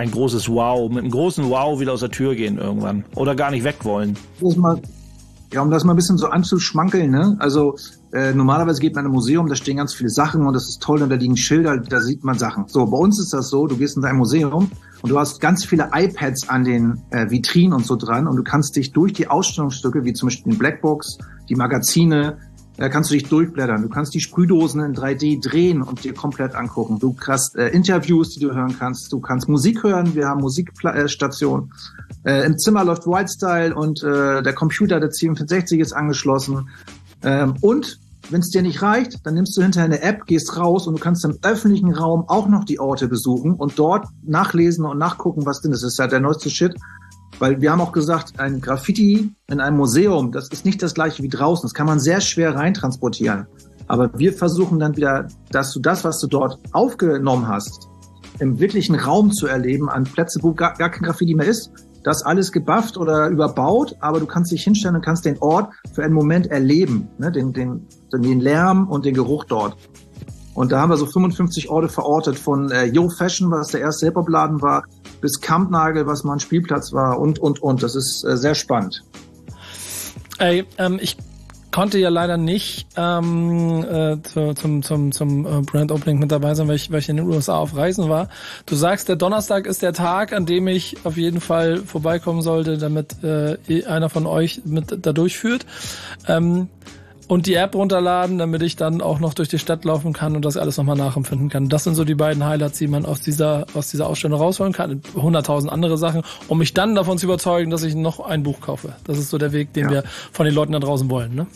ein großes Wow, mit einem großen Wow wieder aus der Tür gehen irgendwann. Oder gar nicht weg wollen. Das mal, ja, um das mal ein bisschen so anzuschmankeln, ne? Also äh, normalerweise geht man in ein Museum, da stehen ganz viele Sachen und das ist toll und da liegen Schilder, da sieht man Sachen. So, bei uns ist das so, du gehst in dein Museum und du hast ganz viele iPads an den äh, Vitrinen und so dran und du kannst dich durch die Ausstellungsstücke, wie zum Beispiel den Blackbox, die Magazine, da kannst du dich durchblättern. Du kannst die Sprühdosen in drei D drehen und dir komplett angucken. Du hast äh, Interviews, die du hören kannst. Du kannst Musik hören. Wir haben Musikstationen. Äh, Im Zimmer läuft Whitestyle und äh, der Computer, der C vierundsechzig ist angeschlossen. Ähm, und wenn es dir nicht reicht, dann nimmst du hinterher eine App, gehst raus und du kannst im öffentlichen Raum auch noch die Orte besuchen und dort nachlesen und nachgucken, was denn ist. Das ist ja der neueste Shit. Weil wir haben auch gesagt, ein Graffiti in einem Museum, das ist nicht das gleiche wie draußen. Das kann man sehr schwer reintransportieren. Aber wir versuchen dann wieder, dass du das, was du dort aufgenommen hast, im wirklichen Raum zu erleben, an Plätzen, wo gar, gar kein Graffiti mehr ist. Das alles gebufft oder überbaut, aber du kannst dich hinstellen und kannst den Ort für einen Moment erleben, ne? den, den, den Lärm und den Geruch dort. Und da haben wir so fünfundfünfzig Orte verortet, von äh, Yo Fashion, was der erste Hip-Hop-Laden war, bis Kampnagel, was mal ein Spielplatz war und, und, und. Das ist äh, sehr spannend. Ey, ähm, ich konnte ja leider nicht ähm, äh, zu, zum, zum, zum äh, Brand Opening mit dabei sein, weil ich, weil ich in den U S A auf Reisen war. Du sagst, der Donnerstag ist der Tag, an dem ich auf jeden Fall vorbeikommen sollte, damit äh, einer von euch mit da durchführt. Ähm, Und die App runterladen, damit ich dann auch noch durch die Stadt laufen kann und das alles nochmal nachempfinden kann. Das sind so die beiden Highlights, die man aus dieser aus dieser Ausstellung rausholen kann. hunderttausend andere Sachen, um mich dann davon zu überzeugen, dass ich noch ein Buch kaufe. Das ist so der Weg, den ja. wir von den Leuten da draußen wollen. Ne?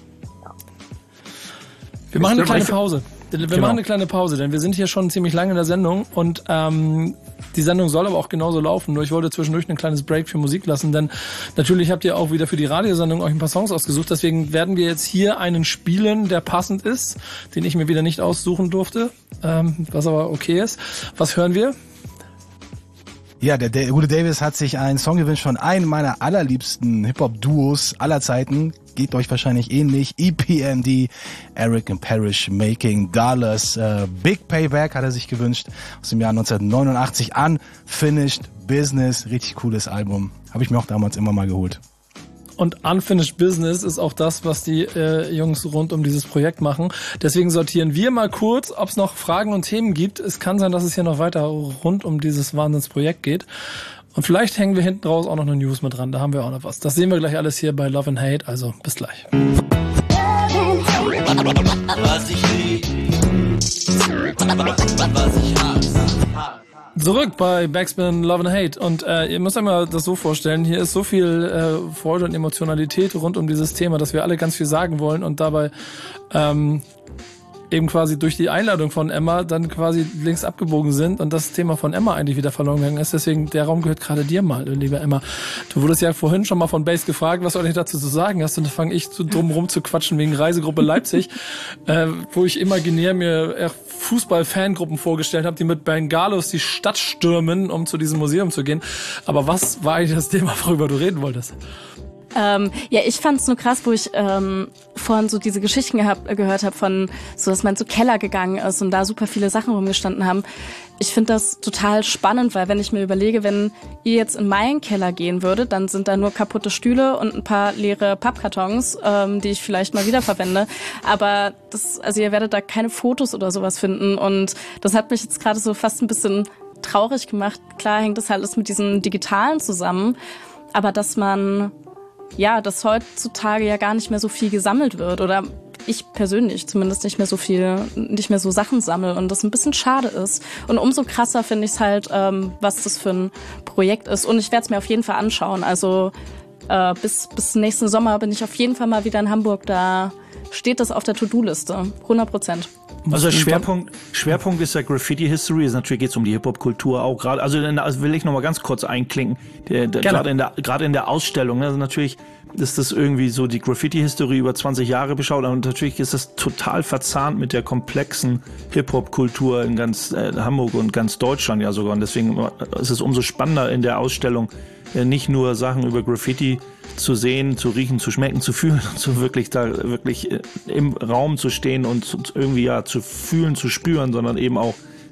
Wir machen eine kleine Pause. Wir genau. machen eine kleine Pause, denn wir sind hier schon ziemlich lange in der Sendung und ähm, die Sendung soll aber auch genauso laufen. Nur ich wollte zwischendurch ein kleines Break für Musik lassen, denn natürlich habt ihr auch wieder für die Radiosendung euch ein paar Songs ausgesucht. Deswegen werden wir jetzt hier einen spielen, der passend ist, den ich mir wieder nicht aussuchen durfte, ähm, was aber okay ist. Was hören wir? Ja, der, der gute Davis hat sich einen Song gewünscht von einem meiner allerliebsten Hip-Hop-Duos aller Zeiten. Geht euch wahrscheinlich ähnlich. E P M D, Eric and Parrish, Making Dollars. Äh, Big Payback hat er sich gewünscht. Aus dem Jahr neunzehnhundertneunundachtzig. Unfinished Business. Richtig cooles Album. Habe ich mir auch damals immer mal geholt. Und Unfinished Business ist auch das, was die äh, Jungs rund um dieses Projekt machen. Deswegen sortieren wir mal kurz, ob es noch Fragen und Themen gibt. Es kann sein, dass es hier noch weiter rund um dieses Wahnsinnsprojekt geht. Und vielleicht hängen wir hinten raus auch noch eine News mit dran. Da haben wir auch noch was. Das sehen wir gleich alles hier bei Love and Hate. Also bis gleich. Was ich lieb, was ich hasse. Zurück bei Backspin Love and Hate und äh, ihr müsst euch mal das so vorstellen, hier ist so viel äh, Freude und Emotionalität rund um dieses Thema, dass wir alle ganz viel sagen wollen und dabei ähm, eben quasi durch die Einladung von Emma dann quasi links abgebogen sind und das Thema von Emma eigentlich wieder verloren gegangen ist. Deswegen, der Raum gehört gerade dir mal, liebe Emma. Du wurdest ja vorhin schon mal von Base gefragt, was soll ich dazu zu sagen hast, und dann fange ich zu drum rum zu quatschen wegen Reisegruppe Leipzig, äh, wo ich imaginär mir Fußball-Fangruppen vorgestellt habe, die mit Bengalos die Stadt stürmen, um zu diesem Museum zu gehen. Aber was war eigentlich das Thema, worüber du reden wolltest? Ähm, ja, ich fand's nur krass, wo ich ähm, vorhin so diese Geschichten gehabt, äh, gehört habe von so, dass man zu Keller gegangen ist und da super viele Sachen rumgestanden haben. Ich finde das total spannend, weil wenn ich mir überlege, wenn ihr jetzt in meinen Keller gehen würdet, dann sind da nur kaputte Stühle und ein paar leere Pappkartons, ähm, die ich vielleicht mal wiederverwende. Aber das, also ihr werdet da keine Fotos oder sowas finden und das hat mich jetzt gerade so fast ein bisschen traurig gemacht. Klar hängt das halt alles mit diesem Digitalen zusammen, aber dass man ja, dass heutzutage ja gar nicht mehr so viel gesammelt wird oder ich persönlich zumindest nicht mehr so viel, nicht mehr so Sachen sammle und das ein bisschen schade ist. Und umso krasser finde ich es halt, ähm, was das für ein Projekt ist. Und ich werde es mir auf jeden Fall anschauen. Also äh, bis, bis nächsten Sommer bin ich auf jeden Fall mal wieder in Hamburg. Da steht das auf der To-Do-Liste. hundert Prozent. Also Schwerpunkt, Schwerpunkt ist ja Graffiti History. Natürlich geht es um die Hip-Hop-Kultur auch gerade. Also, also will ich noch mal ganz kurz einklinken. Gerade in der, gerade in der Ausstellung. Also natürlich ist das irgendwie so die Graffiti-History über zwanzig Jahre beschaut. Und natürlich ist das total verzahnt mit der komplexen Hip-Hop-Kultur in ganz äh, Hamburg und ganz Deutschland ja sogar. Und deswegen ist es umso spannender in der Ausstellung, äh, nicht nur Sachen über Graffiti zu sehen, zu riechen, zu schmecken, zu fühlen, zu wirklich da wirklich im Raum zu stehen und irgendwie ja zu fühlen, zu spüren, sondern eben auch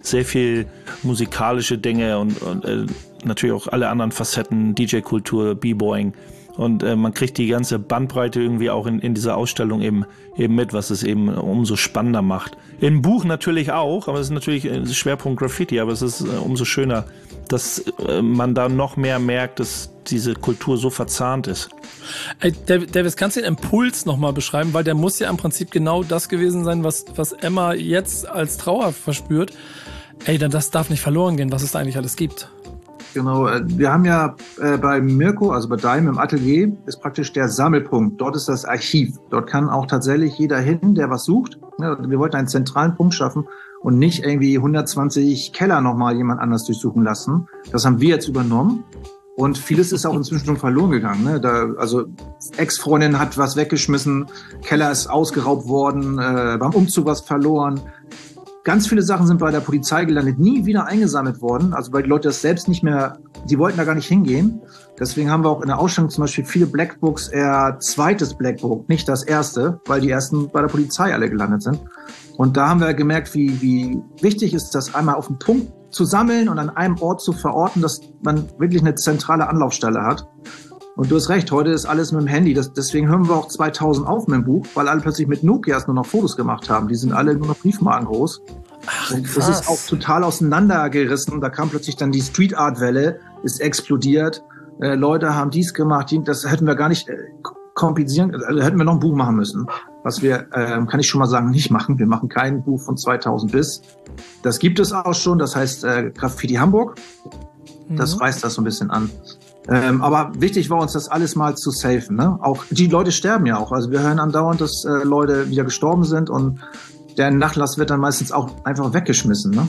sehr viel musikalische Dinge und, und äh, natürlich auch alle anderen Facetten, D J-Kultur, B-Boying. Und äh, man kriegt die ganze Bandbreite irgendwie auch in, in dieser Ausstellung eben, eben mit, was es eben umso spannender macht. Im Buch natürlich auch, aber es ist natürlich ein Schwerpunkt Graffiti, aber es ist äh, umso schöner, dass äh, man da noch mehr merkt, dass diese Kultur so verzahnt ist. Ey, Davis, kannst du den Impuls nochmal beschreiben? Weil der muss ja im Prinzip genau das gewesen sein, was, was Emma jetzt als Trauer verspürt. Ey, das darf nicht verloren gehen, was es da eigentlich alles gibt. Genau, wir haben ja äh, bei Mirko, also bei Daim im Atelier, ist praktisch der Sammelpunkt. Dort ist das Archiv. Dort kann auch tatsächlich jeder hin, der was sucht. Ja, wir wollten einen zentralen Punkt schaffen und nicht irgendwie hundertzwanzig Keller nochmal jemand anders durchsuchen lassen. Das haben wir jetzt übernommen. Und vieles ist auch inzwischen schon verloren gegangen. Ne? Da, also Ex-Freundin hat was weggeschmissen, Keller ist ausgeraubt worden, äh, beim Umzug was verloren. Ganz viele Sachen sind bei der Polizei gelandet, nie wieder eingesammelt worden. Also weil die Leute das selbst nicht mehr, die wollten da gar nicht hingehen. Deswegen haben wir auch in der Ausstellung zum Beispiel viele Blackbooks, eher zweites Blackbook, nicht das erste, weil die ersten bei der Polizei alle gelandet sind. Und da haben wir gemerkt, wie, wie wichtig ist das, einmal auf den Punkt zu sammeln und an einem Ort zu verorten, dass man wirklich eine zentrale Anlaufstelle hat. Und du hast recht, heute ist alles mit dem Handy. Das, deswegen hören wir auch zweitausend auf mit dem Buch, weil alle plötzlich mit Nokias nur noch Fotos gemacht haben. Die sind alle nur noch Briefmarken groß. Ach, und das ist auch total auseinandergerissen. Da kam plötzlich dann die Street Art Welle, ist explodiert. Äh, Leute haben dies gemacht, die, das hätten wir gar nicht äh, komplizieren, also hätten wir noch ein Buch machen müssen. Was wir, äh, kann ich schon mal sagen, nicht machen. Wir machen kein Buch von zweitausend bis. Das gibt es auch schon, das heißt äh, Graffiti Hamburg. Das mhm. reißt das so ein bisschen an. Ähm, aber wichtig war uns, das alles mal zu safen. Ne? Auch die Leute sterben ja auch. Also wir hören andauernd, dass äh, Leute wieder gestorben sind und der Nachlass wird dann meistens auch einfach weggeschmissen. Ne?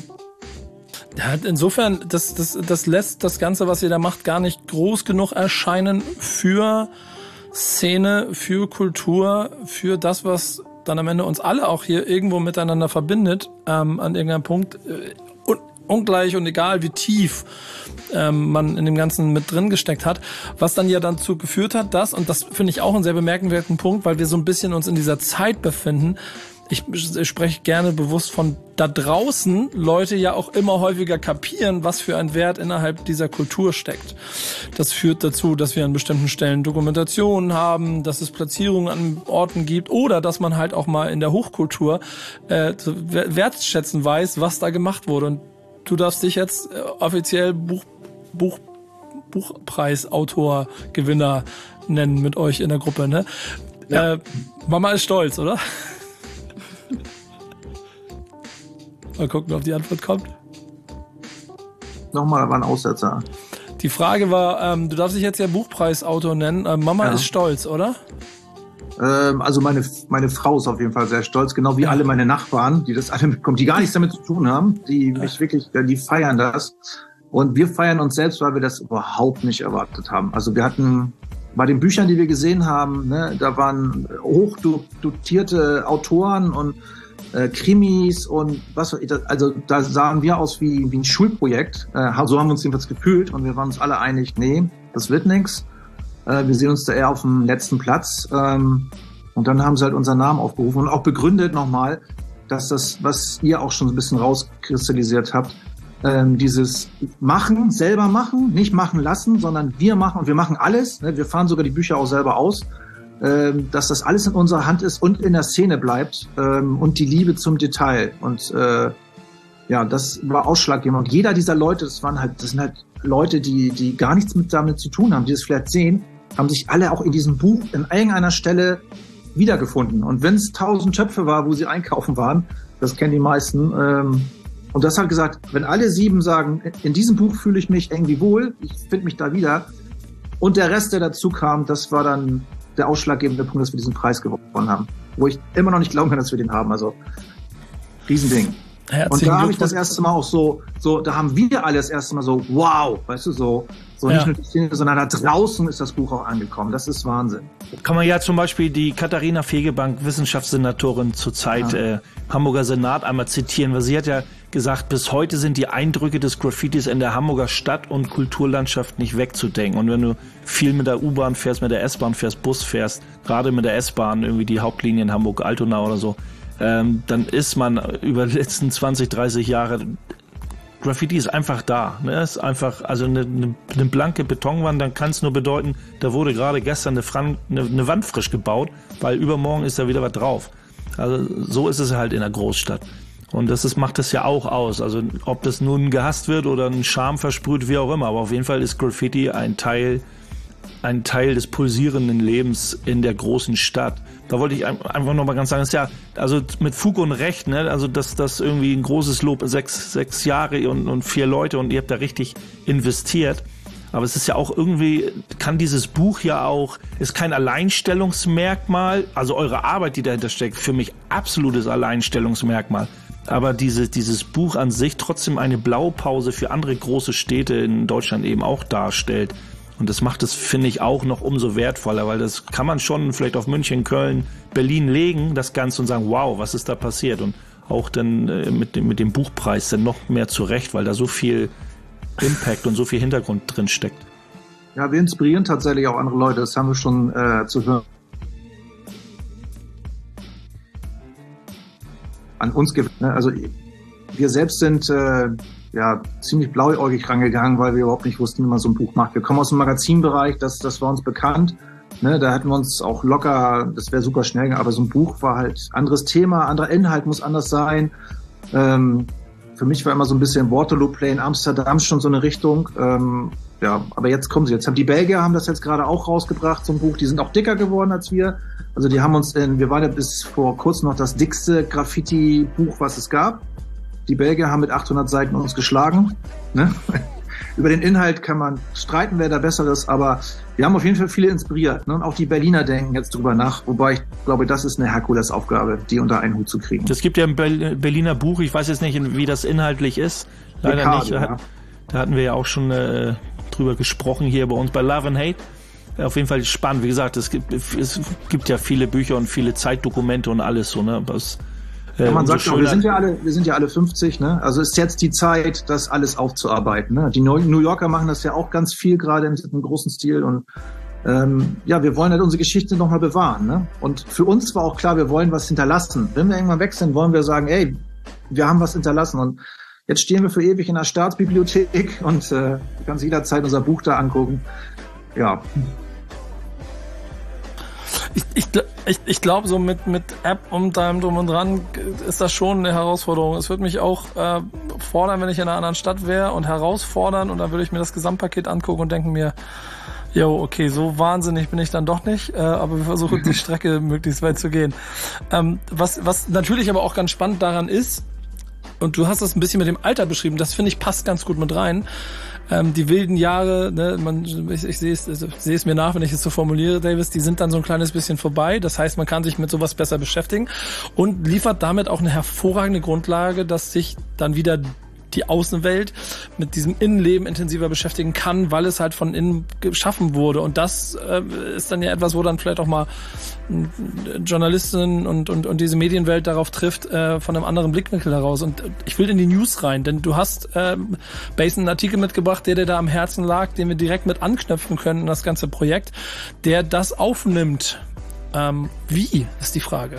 Ja, insofern, das, das, das lässt das Ganze, was ihr da macht, gar nicht groß genug erscheinen für Szene, für Kultur, für das, was dann am Ende uns alle auch hier irgendwo miteinander verbindet, ähm, an irgendeinem Punkt. Äh, un- ungleich und egal, wie tief ähm, man in dem Ganzen mit drin gesteckt hat, was dann ja dazu geführt hat, dass, und das finde ich auch einen sehr bemerkenswerten Punkt, weil wir so ein bisschen uns in dieser Zeit befinden, ich, ich spreche gerne bewusst von da draußen, Leute ja auch immer häufiger kapieren, was für ein Wert innerhalb dieser Kultur steckt. Das führt dazu, dass wir an bestimmten Stellen Dokumentationen haben, dass es Platzierungen an Orten gibt oder dass man halt auch mal in der Hochkultur äh, wertschätzen weiß, was da gemacht wurde. Und du darfst dich jetzt äh, offiziell Buch, Buch, Buchpreisautor, Gewinner nennen mit euch in der Gruppe, ne? Ja. Äh, Mama ist stolz, oder? Mal gucken, ob die Antwort kommt. Nochmal, da war ein Aussetzer. Die Frage war, ähm, du darfst dich jetzt ja Buchpreisautor nennen. Ähm, Mama ja. ist stolz, oder? Ähm, also meine, meine Frau ist auf jeden Fall sehr stolz, genau wie ja. alle meine Nachbarn, die das alle mitbekommen, die gar nichts damit zu tun haben, die ja. mich wirklich, die feiern das. Und wir feiern uns selbst, weil wir das überhaupt nicht erwartet haben. Also wir hatten bei den Büchern, die wir gesehen haben, ne, da waren hochdotierte Autoren und äh, Krimis und was, also da sahen wir aus wie, wie ein Schulprojekt. Äh, so haben wir uns jedenfalls gefühlt und wir waren uns alle einig, nee, das wird nix. Äh, wir sehen uns da eher auf dem letzten Platz. Ähm, und dann haben sie halt unseren Namen aufgerufen und auch begründet nochmal, dass das, was ihr auch schon ein bisschen rauskristallisiert habt, ähm, dieses Machen, selber machen, nicht machen lassen, sondern wir machen und wir machen alles. Ne? Wir fahren sogar die Bücher auch selber aus. Ähm, dass das alles in unserer Hand ist und in der Szene bleibt ähm, und die Liebe zum Detail. Und äh, ja, das war ausschlaggebend. Und jeder dieser Leute, das waren halt, das sind halt Leute, die, die gar nichts mit damit zu tun haben, die das vielleicht sehen, haben sich alle auch in diesem Buch an irgendeiner Stelle wiedergefunden. Und wenn es tausend Töpfe war, wo sie einkaufen waren, das kennen die meisten. Ähm, und das hat gesagt, wenn alle sieben sagen, in diesem Buch fühle ich mich irgendwie wohl, ich finde mich da wieder. Und der Rest, der dazu kam, das war dann der ausschlaggebende Punkt, dass wir diesen Preis gewonnen haben. Wo ich immer noch nicht glauben kann, dass wir den haben. Also, Riesending. Und da habe ich das erste Mal auch so, so, da haben wir alle das erste Mal so, wow, weißt du, so, so ja. nicht nur die Szene, sondern da draußen ist das Buch auch angekommen. Das ist Wahnsinn. Kann man ja zum Beispiel die Katharina Fegebank, Wissenschaftssenatorin zur Zeit ja. äh, Hamburger Senat einmal zitieren, weil sie hat ja gesagt, bis heute sind die Eindrücke des Graffitis in der Hamburger Stadt- und Kulturlandschaft nicht wegzudenken. Und wenn du viel mit der U-Bahn fährst, mit der S-Bahn fährst, Bus fährst, gerade mit der S-Bahn, irgendwie die Hauptlinie in Hamburg-Altona oder so, ähm, dann ist man über die letzten zwanzig, dreißig Jahre Graffiti ist einfach da. Ne? Ist einfach, also eine, eine, eine blanke Betonwand, dann kann es nur bedeuten, da wurde gerade gestern eine, Fran- eine, eine Wand frisch gebaut, weil übermorgen ist da wieder was drauf. Also so ist es halt in der Großstadt. Und das ist, macht es ja auch aus. Also ob das nun gehasst wird oder ein Charme versprüht, wie auch immer. Aber auf jeden Fall ist Graffiti ein Teil, ein Teil des pulsierenden Lebens in der großen Stadt. Da wollte ich einfach nochmal ganz sagen, das ist ja, also mit Fug und Recht, ne, also dass das irgendwie ein großes Lob, sechs, sechs Jahre und, und vier Leute und ihr habt da richtig investiert. Aber es ist ja auch irgendwie, kann dieses Buch ja auch, ist kein Alleinstellungsmerkmal, also eure Arbeit, die dahinter steckt, für mich absolutes Alleinstellungsmerkmal. Aber diese, dieses Buch an sich trotzdem eine Blaupause für andere große Städte in Deutschland eben auch darstellt. Und das macht es, finde ich, auch noch umso wertvoller, weil das kann man schon vielleicht auf München, Köln, Berlin legen, das Ganze, und sagen, wow, was ist da passiert? Und auch dann äh, mit dem, mit dem Buchpreis dann noch mehr zurecht, weil da so viel Impact und so viel Hintergrund drin steckt. Ja, wir inspirieren tatsächlich auch andere Leute, das haben wir schon äh, zu hören. An uns gibt, ne? Also wir selbst sind äh, ja ziemlich blauäugig rangegangen, weil wir überhaupt nicht wussten, wie man so ein Buch macht. Wir kommen aus dem Magazinbereich, das, das war uns bekannt. Ne? Da hatten wir uns auch locker, das wäre super schnell gegangen, aber so ein Buch war halt anderes Thema, anderer Inhalt muss anders sein. Ähm, für mich war immer so ein bisschen Waterloo Play in Amsterdam schon so eine Richtung. Ähm, ja, aber jetzt kommen sie. Jetzt haben die Belgier haben das jetzt gerade auch rausgebracht, so ein Buch. Die sind auch dicker geworden als wir. Also die haben uns, in, wir waren ja bis vor kurzem noch das dickste Graffiti-Buch, was es gab. Die Belgier haben mit achthundert Seiten uns geschlagen. Ne? Über den Inhalt kann man streiten, wer da besser ist, aber wir haben auf jeden Fall viele inspiriert. Ne? Und auch die Berliner denken jetzt drüber nach, wobei ich glaube, das ist eine Herkulesaufgabe, die unter einen Hut zu kriegen. Es gibt ja ein Berliner Buch, ich weiß jetzt nicht, wie das inhaltlich ist. Leider Dekade, nicht. Da, ja. da hatten wir ja auch schon äh, drüber gesprochen hier bei uns bei Love and Hate. Auf jeden Fall spannend. Wie gesagt, es gibt, es gibt ja viele Bücher und viele Zeitdokumente und alles so, ne? Was, äh, ja, man sagt auch, wir sind ja alle, wir sind ja alle fünfzig, ne? Also ist jetzt die Zeit, das alles aufzuarbeiten, ne? Die New Yorker machen das ja auch ganz viel, gerade im, im großen Stil, und ähm, ja, wir wollen halt unsere Geschichte nochmal bewahren, ne? Und für uns war auch klar, wir wollen was hinterlassen. Wenn wir irgendwann weg sind, wollen wir sagen, ey, wir haben was hinterlassen, und jetzt stehen wir für ewig in der Staatsbibliothek und äh, du kannst jederzeit unser Buch da angucken. Ja. Ich, ich, ich, ich glaube, so mit, mit App und allem drum und dran ist das schon eine Herausforderung. Es würde mich auch äh, fordern, wenn ich in einer anderen Stadt wäre, und herausfordern, und dann würde ich mir das Gesamtpaket angucken und denken mir, jo, okay, so wahnsinnig bin ich dann doch nicht, äh, aber wir versuchen die Strecke möglichst weit zu gehen. Ähm, was, was natürlich aber auch ganz spannend daran ist, und du hast das ein bisschen mit dem Alter beschrieben, das finde ich passt ganz gut mit rein. Ähm, die wilden Jahre, ne, man, ich, ich sehe es, ich sehe es mir nach, wenn ich es so formuliere, Davis, die sind dann so ein kleines bisschen vorbei. Das heißt, man kann sich mit sowas besser beschäftigen und liefert damit auch eine hervorragende Grundlage, dass sich dann wieder die Außenwelt mit diesem Innenleben intensiver beschäftigen kann, weil es halt von innen geschaffen wurde. Und das äh, ist dann ja etwas, wo dann vielleicht auch mal Journalistinnen und, und, und diese Medienwelt darauf trifft, äh, von einem anderen Blickwinkel heraus. Und ich will in die News rein, denn du hast äh, Basin einen Artikel mitgebracht, der dir da am Herzen lag, den wir direkt mit anknüpfen können in das ganze Projekt, der das aufnimmt. Ähm, wie, ist die Frage.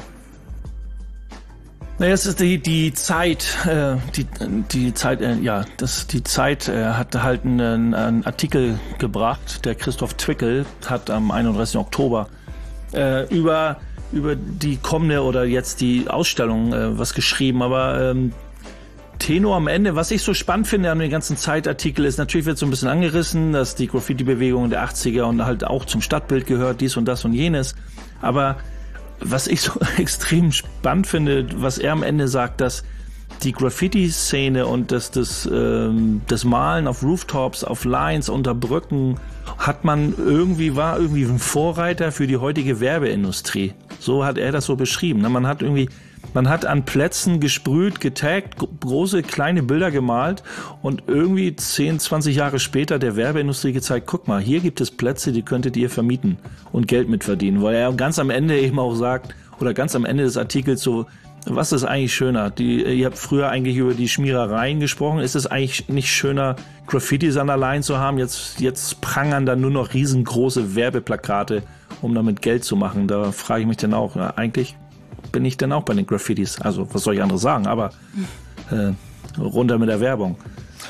Naja, es ist die, die Zeit, äh, die, die Zeit, äh, ja, das, die Zeit äh, hat halt einen, einen Artikel gebracht, der Christoph Twickel hat am einunddreißigsten Oktober äh, über, über die kommende oder jetzt die Ausstellung äh, was geschrieben, aber ähm, Tenor am Ende, was ich so spannend finde an dem ganzen Zeitartikel ist, natürlich wird so ein bisschen angerissen, dass die Graffiti-Bewegung der achtziger und halt auch zum Stadtbild gehört, dies und das und jenes, aber was ich so extrem spannend finde, was er am Ende sagt, dass die Graffiti-Szene und das, das, ähm, das Malen auf Rooftops, auf Lines, unter Brücken, hat man irgendwie, war irgendwie ein Vorreiter für die heutige Werbeindustrie. So hat er das so beschrieben. Man hat irgendwie, man hat an Plätzen gesprüht, getaggt, große, kleine Bilder gemalt und irgendwie zehn, zwanzig Jahre später der Werbeindustrie gezeigt, guck mal, hier gibt es Plätze, die könntet ihr vermieten und Geld mitverdienen. Weil er ganz am Ende eben auch sagt, oder ganz am Ende des Artikels so, was ist eigentlich schöner? Die, ihr habt früher eigentlich über die Schmierereien gesprochen. Ist es eigentlich nicht schöner, Graffitis an der Line zu haben? Jetzt, jetzt prangern da nur noch riesengroße Werbeplakate, um damit Geld zu machen. Da frage ich mich dann auch, na, eigentlich bin ich dann auch bei den Graffitis. Also, was soll ich anderes sagen? Aber äh, runter mit der Werbung.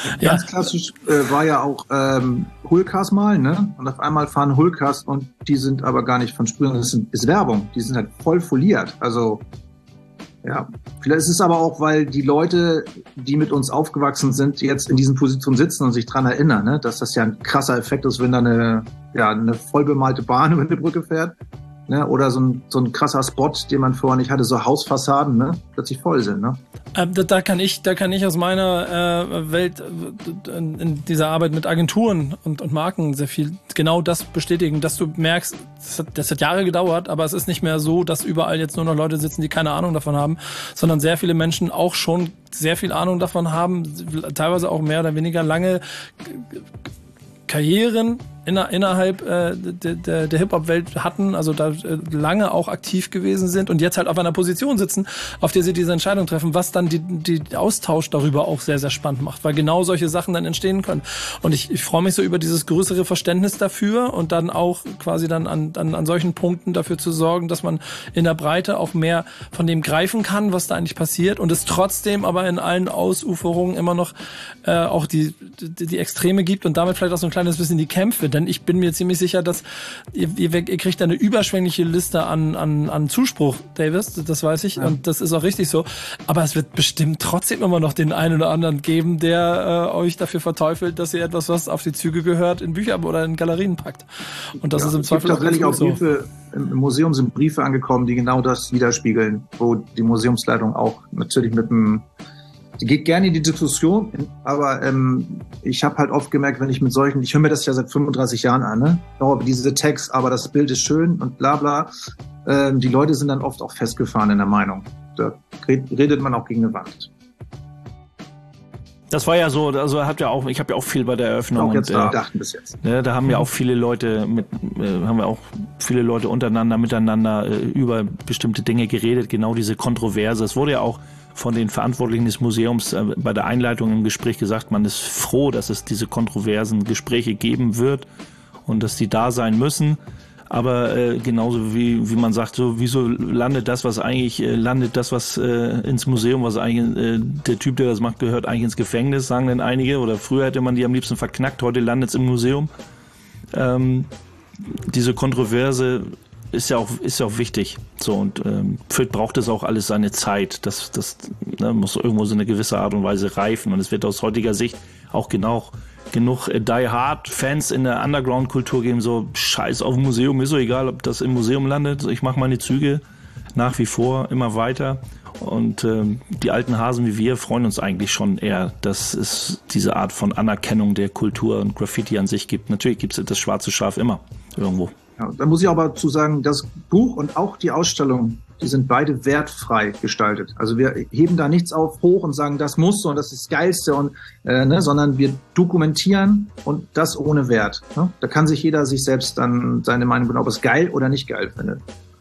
Ja. Ganz klassisch äh, war ja auch ähm, Hulkas mal, ne? Und auf einmal fahren Hulkas und die sind aber gar nicht von Sprühen, das sind, ist Werbung. Die sind halt voll foliert. Also, ja. Vielleicht ist es aber auch, weil die Leute, die mit uns aufgewachsen sind, jetzt in diesen Positionen sitzen und sich dran erinnern, ne? Dass das ja ein krasser Effekt ist, wenn da eine, ja, eine vollbemalte Bahn über eine Brücke fährt. Ne? Oder so ein, so ein krasser Spot, den man vorher nicht hatte, so Hausfassaden, ne? Plötzlich voll sind. Ne? Ähm, da, da kann ich, da kann ich aus meiner äh, Welt äh, in, in dieser Arbeit mit Agenturen und, und Marken sehr viel genau das bestätigen, dass du merkst, das hat, das hat Jahre gedauert, aber es ist nicht mehr so, dass überall jetzt nur noch Leute sitzen, die keine Ahnung davon haben, sondern sehr viele Menschen auch schon sehr viel Ahnung davon haben, teilweise auch mehr oder weniger lange Karrieren inner, innerhalb äh, der, der, der Hip-Hop-Welt hatten, also da äh, lange auch aktiv gewesen sind und jetzt halt auf einer Position sitzen, auf der sie diese Entscheidung treffen, was dann die, die Austausch darüber auch sehr, sehr spannend macht, weil genau solche Sachen dann entstehen können. Und ich, ich freue mich so über dieses größere Verständnis dafür und dann auch quasi dann an, an, an solchen Punkten dafür zu sorgen, dass man in der Breite auch mehr von dem greifen kann, was da eigentlich passiert und es trotzdem aber in allen Ausuferungen immer noch äh, auch die, die, die Extreme gibt und damit vielleicht auch so ein kleines bisschen die Kämpfe. Denn ich bin mir ziemlich sicher, dass ihr, ihr, ihr kriegt eine überschwängliche Liste an, an, an Zuspruch, Davis, das weiß ich, ja. Und das ist auch richtig so. Aber es wird bestimmt trotzdem immer noch den einen oder anderen geben, der äh, euch dafür verteufelt, dass ihr etwas, was auf die Züge gehört, in Bücher oder in Galerien packt. Und das ja, ist im Zweifel auch tatsächlich auch so. Briefe, im Museum sind Briefe angekommen, die genau das widerspiegeln, wo die Museumsleitung auch natürlich mit einem Die geht gerne in die Diskussion, aber ähm, ich habe halt oft gemerkt, wenn ich mit solchen, ich höre mir das ja seit fünfunddreißig Jahren an, ne? Oh, diese Text, aber das Bild ist schön und bla bla. Ähm, die Leute sind dann oft auch festgefahren in der Meinung. Da redet man auch gegen eine Wand. Das war ja so, also habt ja auch, ich habe ja auch viel bei der Eröffnung. Auch jetzt und, äh, dachten bis jetzt. Ja, da haben ja auch viele Leute mit, äh, haben wir auch viele Leute untereinander, miteinander äh, über bestimmte Dinge geredet. Genau diese Kontroverse. Es wurde ja auch von den Verantwortlichen des Museums äh, bei der Einleitung im Gespräch gesagt, man ist froh, dass es diese kontroversen Gespräche geben wird und dass die da sein müssen. Aber äh, genauso wie wie man sagt, so wieso landet das, was eigentlich äh, landet das, was äh, ins Museum, was eigentlich äh, der Typ, der das macht, gehört eigentlich ins Gefängnis, sagen denn einige. Oder früher hätte man die am liebsten verknackt, heute landet es im Museum. Ähm, diese Kontroverse ist ja auch ist ja auch wichtig. So und ähm, vielleicht braucht es auch alles seine Zeit. Das das ne, muss irgendwo so eine gewisse Art und Weise reifen. Und es wird aus heutiger Sicht auch genau genug äh, Die-Hard-Fans in der Underground-Kultur geben, so scheiß auf dem Museum, ist so egal, ob das im Museum landet, ich mache meine Züge nach wie vor immer weiter und ähm, die alten Hasen wie wir freuen uns eigentlich schon eher, dass es diese Art von Anerkennung der Kultur und Graffiti an sich gibt. Natürlich gibt es das schwarze Schaf immer irgendwo. Ja, da muss ich aber zu sagen, das Buch und auch die Ausstellung, die sind beide wertfrei gestaltet. Also wir heben da nichts auf hoch und sagen, das muss so und das ist das Geilste, und, äh, ne, sondern wir dokumentieren und das ohne Wert. Ne? Da kann sich jeder sich selbst dann seine Meinung bilden, ob es geil oder nicht geil findet.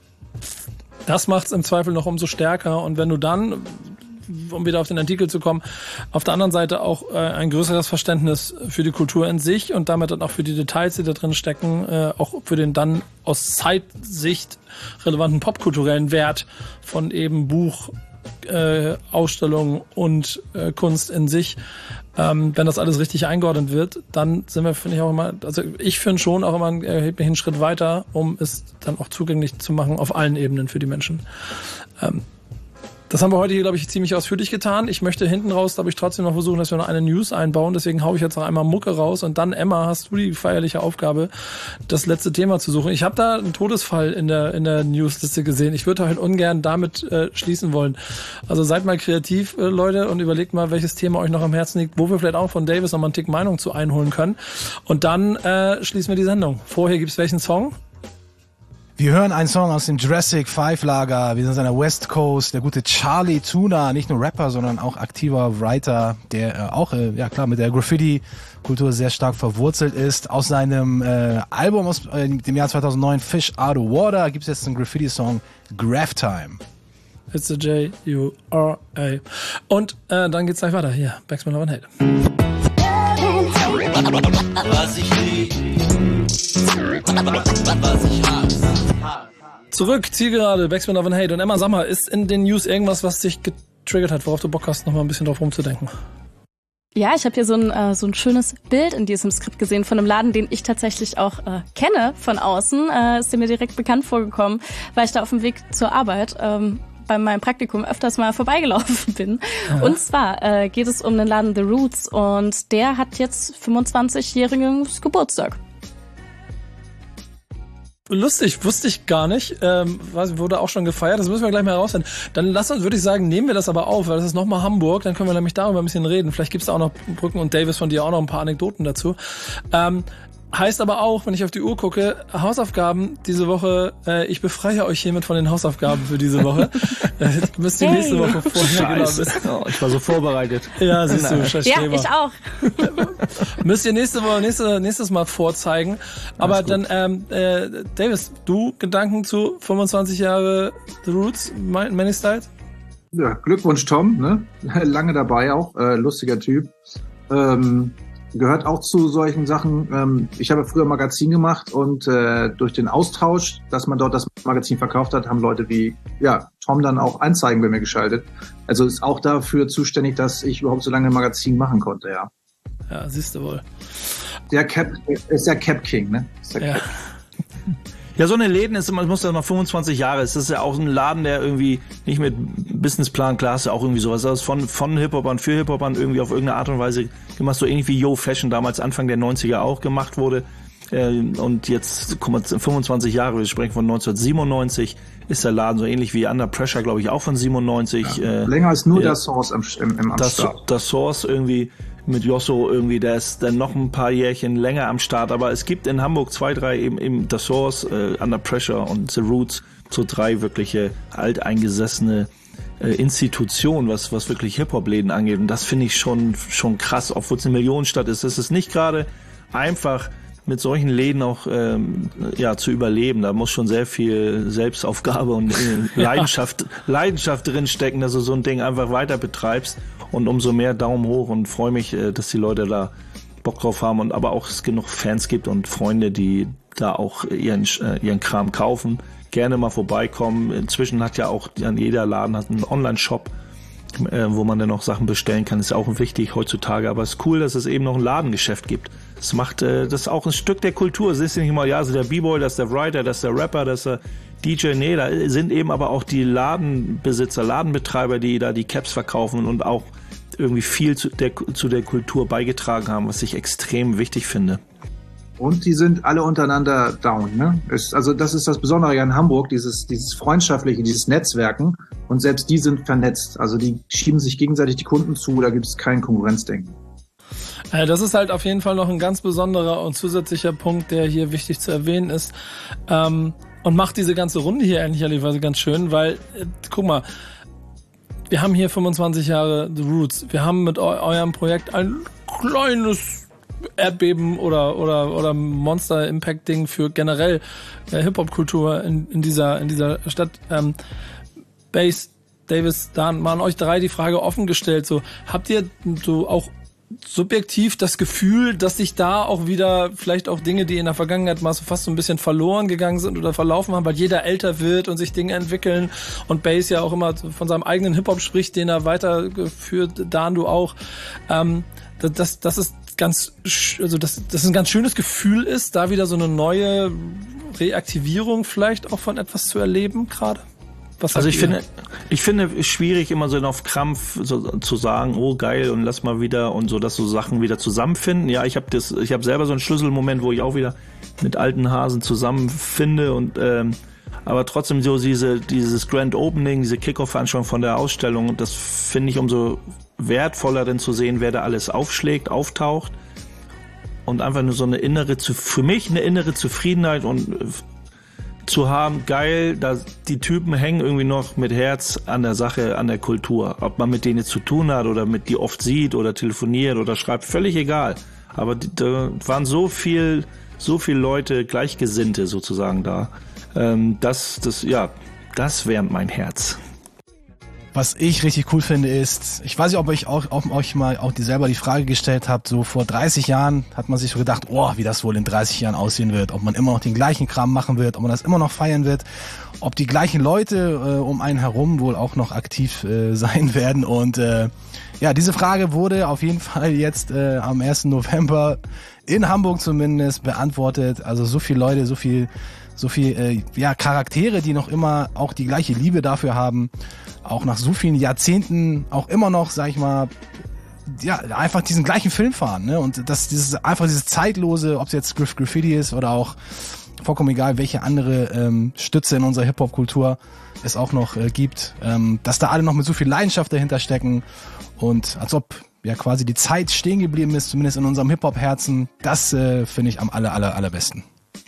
Das macht es im Zweifel noch umso stärker. Und wenn du dann, um wieder auf den Artikel zu kommen, auf der anderen Seite auch äh, ein größeres Verständnis für die Kultur in sich und damit dann auch für die Details, die da drin stecken, äh, auch für den dann aus Zeitsicht relevanten popkulturellen Wert von eben Buch, äh, Ausstellung und äh, Kunst in sich, ähm, wenn das alles richtig eingeordnet wird, dann sind wir, finde ich, auch immer, also ich finde schon auch immer einen erheblichen Schritt weiter, um es dann auch zugänglich zu machen auf allen Ebenen für die Menschen. Ähm, Das haben wir heute hier, glaube ich, ziemlich ausführlich getan. Ich möchte hinten raus, glaube ich, trotzdem noch versuchen, dass wir noch eine News einbauen. Deswegen haue ich jetzt noch einmal Mucke raus. Und dann, Emma, hast du die feierliche Aufgabe, das letzte Thema zu suchen. Ich habe da einen Todesfall in der in der Newsliste gesehen. Ich würde halt ungern damit äh, schließen wollen. Also seid mal kreativ, äh, Leute, und überlegt mal, welches Thema euch noch am Herzen liegt, wo wir vielleicht auch von Davis noch mal einen Tick Meinung zu einholen können. Und dann äh, schließen wir die Sendung. Vorher gibt's welchen Song? Wir hören einen Song aus dem Jurassic Five Lager. Wir sind an der West Coast. Der gute Charlie Tuna, nicht nur Rapper, sondern auch aktiver Writer, der äh, auch, äh, ja klar, mit der Graffiti-Kultur sehr stark verwurzelt ist. Aus seinem äh, Album aus äh, dem Jahr zweitausendneun, Fish Out of Water, gibt es jetzt einen Graffiti-Song, Graph Time. It's a J U R A. Und äh, dann geht's gleich weiter. Hier, Backspin Love and Hate. Was ich lieb, was ich hasse. Zurück, Zielgerade, Backspin Love and Hate. Und Emma, sag mal, ist in den News irgendwas, was dich getriggert hat, worauf du Bock hast, noch mal ein bisschen drauf rumzudenken? Ja, ich habe hier so ein, äh, so ein schönes Bild in diesem Skript gesehen von einem Laden, den ich tatsächlich auch äh, kenne von außen. Äh, ist mir direkt bekannt vorgekommen, weil ich da auf dem Weg zur Arbeit ähm, bei meinem Praktikum öfters mal vorbeigelaufen bin. Aha. Und zwar äh, geht es um den Laden The Roots und der hat jetzt fünfundzwanzigjährigen Geburtstag. Lustig, wusste ich gar nicht. Ähm, wurde auch schon gefeiert, das müssen wir gleich mal herausfinden. Dann lass uns, würde ich sagen, nehmen wir das aber auf, weil das ist nochmal Hamburg, dann können wir nämlich darüber ein bisschen reden. Vielleicht gibt es da auch noch, Brücken und Davis, von dir auch noch ein paar Anekdoten dazu. Ähm, heißt aber auch, wenn ich auf die Uhr gucke, Hausaufgaben diese Woche, äh, ich befreie euch hiermit von den Hausaufgaben für diese Woche. äh, müsst ihr hey. nächste Woche vorher genau wissen. Oh, ich war so vorbereitet. Ja, siehst du, scheiß Ja, ich auch. Müsst ihr nächste Woche, nächste, nächstes Mal vorzeigen. Aber dann, ähm, äh, Davis, du Gedanken zu fünfundzwanzig Jahre The Roots, Many Styles? Ja, Glückwunsch Tom, ne? Lange dabei auch, äh, lustiger Typ. Ähm, Gehört auch zu solchen Sachen. Ähm, ich habe früher Magazin gemacht und äh, durch den Austausch, dass man dort das Magazin verkauft hat, haben Leute wie ja Tom dann auch Anzeigen bei mir geschaltet. Also ist auch dafür zuständig, dass ich überhaupt so lange ein Magazin machen konnte, ja. Ja, siehst du wohl. Der Cap ist der Cap King, ne? Ist der ja. Cap. Ja, so eine Läden ist, man muss ja noch fünfundzwanzig Jahre, es ist ja auch ein Laden, der irgendwie nicht mit Businessplan, klar ist ja auch irgendwie sowas, das ist von, von Hip-Hopern für Hip-Hopern irgendwie auf irgendeine Art und Weise gemacht, so ähnlich wie Yo Fashion damals Anfang der neunziger auch gemacht wurde. Und jetzt, guck mal, fünfundzwanzig Jahre, wir sprechen von neunzehnhundertsiebenundneunzig, ist der Laden so ähnlich wie Under Pressure, glaube ich, auch von siebenundneunzig. Ja, länger als nur äh, der Source im, im, im das, Start. Der Source irgendwie mit Josso irgendwie, der ist dann noch ein paar Jährchen länger am Start, aber es gibt in Hamburg zwei, drei eben, eben The Source, äh, Under Pressure und The Roots, so drei wirkliche alteingesessene äh, Institutionen, was, was wirklich Hip-Hop-Läden angeht, und das finde ich schon, schon krass, obwohl es eine Millionenstadt ist, ist es nicht gerade einfach, mit solchen Läden auch ähm, ja zu überleben. Da muss schon sehr viel Selbstaufgabe und äh, Leidenschaft, Leidenschaft drin stecken, dass du so ein Ding einfach weiter betreibst. Und umso mehr Daumen hoch und freue mich, äh, dass die Leute da Bock drauf haben und aber auch es genug Fans gibt und Freunde, die da auch ihren äh, ihren Kram kaufen. Gerne mal vorbeikommen. Inzwischen hat ja auch jeder Laden hat einen Online-Shop, äh, wo man dann auch Sachen bestellen kann. Ist ja auch wichtig heutzutage. Aber es ist cool, dass es eben noch ein Ladengeschäft gibt. Das macht, äh, das ist auch ein Stück der Kultur. Es ist nicht immer, ja, so der B-Boy, das ist der Writer, das ist der Rapper, das ist der D J. Nee, da sind eben aber auch die Ladenbesitzer, Ladenbetreiber, die da die Caps verkaufen und auch irgendwie viel zu der, zu der Kultur beigetragen haben, was ich extrem wichtig finde. Und die sind alle untereinander down, ne? Ist, also das ist das Besondere in Hamburg, dieses, dieses Freundschaftliche, dieses Netzwerken. Und selbst die sind vernetzt. Also die schieben sich gegenseitig die Kunden zu, da gibt es kein Konkurrenzdenken. Das ist halt auf jeden Fall noch ein ganz besonderer und zusätzlicher Punkt, der hier wichtig zu erwähnen ist. Ähm, und macht diese ganze Runde hier ehrlicherweise ganz schön, weil, äh, guck mal, wir haben hier fünfundzwanzig Jahre The Roots. Wir haben mit eu- eurem Projekt ein kleines Erdbeben oder oder oder Monster-Impact-Ding für generell äh, Hip-Hop-Kultur in, in dieser in dieser Stadt. Ähm, Bass, Davis, Dan, mal an euch drei die Frage offen gestellt. So, habt ihr so auch subjektiv das Gefühl, dass sich da auch wieder vielleicht auch Dinge, die in der Vergangenheit mal so fast so ein bisschen verloren gegangen sind oder verlaufen haben, weil jeder älter wird und sich Dinge entwickeln und Bass ja auch immer von seinem eigenen Hip-Hop spricht, den er weitergeführt, Dan, du auch. Ähm, das, das, das ist ganz, also das, das ist ein ganz schönes Gefühl ist, da wieder so eine neue Reaktivierung vielleicht auch von etwas zu erleben gerade. Was also ich ihr? finde, ich finde es schwierig, immer so auf Krampf so, zu sagen, oh geil, und lass mal wieder und so, dass so Sachen wieder zusammenfinden. Ja, ich habe das, ich habe selber so einen Schlüsselmoment, wo ich auch wieder mit alten Hasen zusammenfinde und ähm, aber trotzdem so diese dieses Grand Opening, diese Kickoff-Veranstaltung von der Ausstellung, und das finde ich umso wertvoller, denn zu sehen, wer da alles aufschlägt, auftaucht und einfach nur so eine innere, für mich eine innere Zufriedenheit und zu haben, geil, da die Typen hängen irgendwie noch mit Herz an der Sache, an der Kultur. Ob man mit denen zu tun hat oder mit die oft sieht oder telefoniert oder schreibt, völlig egal. Aber die, da waren so viel, so viele Leute, Gleichgesinnte sozusagen da. Ähm, das, das, ja, das wärmt mein Herz. Was ich richtig cool finde ist, ich weiß nicht, ob euch auch, ob euch mal auch die selber die Frage gestellt habt, so vor dreißig Jahren hat man sich so gedacht, oh, wie das wohl in dreißig Jahren aussehen wird, ob man immer noch den gleichen Kram machen wird, ob man das immer noch feiern wird, ob die gleichen Leute äh, um einen herum wohl auch noch aktiv äh, sein werden. Und äh, ja, diese Frage wurde auf jeden Fall jetzt äh, am ersten November in Hamburg zumindest beantwortet. Also so viele Leute, so viel, so viel äh, ja, Charaktere, die noch immer auch die gleiche Liebe dafür haben, auch nach so vielen Jahrzehnten auch immer noch, sag ich mal, ja, einfach diesen gleichen Film fahren, ne? Und das, dieses, einfach dieses zeitlose, ob es jetzt Griff Graffiti ist oder auch vollkommen egal, welche andere ähm, Stütze in unserer Hip-Hop-Kultur es auch noch äh, gibt, ähm, dass da alle noch mit so viel Leidenschaft dahinter stecken und als ob ja quasi die Zeit stehen geblieben ist, zumindest in unserem Hip-Hop-Herzen, das äh, finde ich am aller, aller, allerbesten.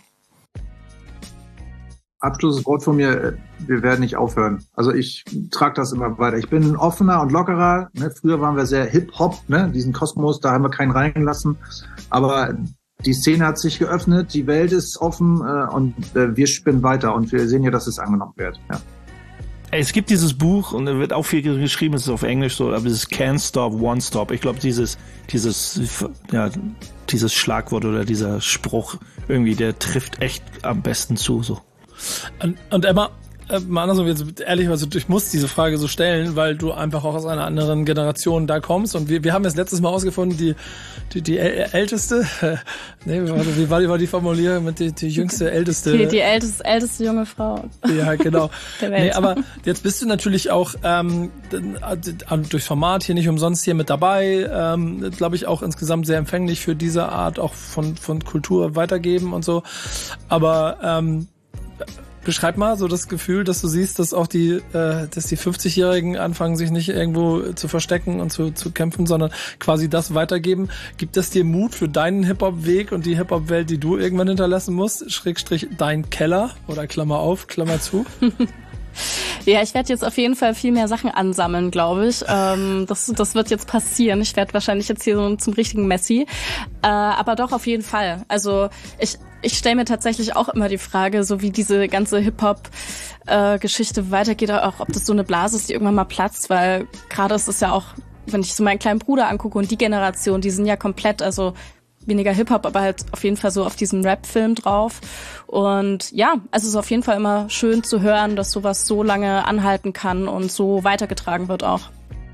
Abschlusswort von mir, wir werden nicht aufhören. Also ich trage das immer weiter. Ich bin offener und lockerer. Ne? Früher waren wir sehr Hip-Hop, ne? Diesen Kosmos, da haben wir keinen reingelassen. Aber die Szene hat sich geöffnet, die Welt ist offen äh, und äh, wir spinnen weiter und wir sehen ja, dass es angenommen wird. Ja. Es gibt dieses Buch und da wird auch viel geschrieben, es ist auf Englisch so, aber es ist Can't Stop, Won't Stop. Ich glaube, dieses, dieses, ja, dieses Schlagwort oder dieser Spruch irgendwie, der trifft echt am besten zu, so. Und, und Emma, äh, mal andersrum, jetzt ehrlich, also ich muss diese Frage so stellen, weil du einfach auch aus einer anderen Generation da kommst und wir, wir haben jetzt letztes Mal ausgefunden, die, die, die älteste, äh, nee, wie war die, war die Formulierung mit die, die jüngste, älteste? Die, die älteste, älteste junge Frau. Ja, genau. Der Welt. Nee, aber jetzt bist du natürlich auch ähm, durchs Format hier nicht umsonst hier mit dabei, ähm, glaube ich auch insgesamt sehr empfänglich für diese Art auch von, von Kultur weitergeben und so, aber ähm, beschreib mal so das Gefühl, dass du siehst, dass auch die, äh, dass die fünfzigjährigen anfangen, sich nicht irgendwo zu verstecken und zu, zu kämpfen, sondern quasi das weitergeben. Gibt das dir Mut für deinen Hip-Hop-Weg und die Hip-Hop-Welt, die du irgendwann hinterlassen musst? Schrägstrich dein Keller oder Klammer auf, Klammer zu? Ja, ich werde jetzt auf jeden Fall viel mehr Sachen ansammeln, glaube ich. Ähm, das, das wird jetzt passieren. Ich werde wahrscheinlich jetzt hier so zum richtigen Messi. Äh, aber doch, auf jeden Fall. Also ich, ich stelle mir tatsächlich auch immer die Frage, so wie diese ganze Hip-Hop-Geschichte äh, weitergeht, auch ob das so eine Blase ist, die irgendwann mal platzt, weil gerade ist es ja auch, wenn ich so meinen kleinen Bruder angucke und die Generation, die sind ja komplett, also weniger Hip-Hop, aber halt auf jeden Fall so auf diesem Rap-Film drauf. Und ja, also es ist auf jeden Fall immer schön zu hören, dass sowas so lange anhalten kann und so weitergetragen wird auch.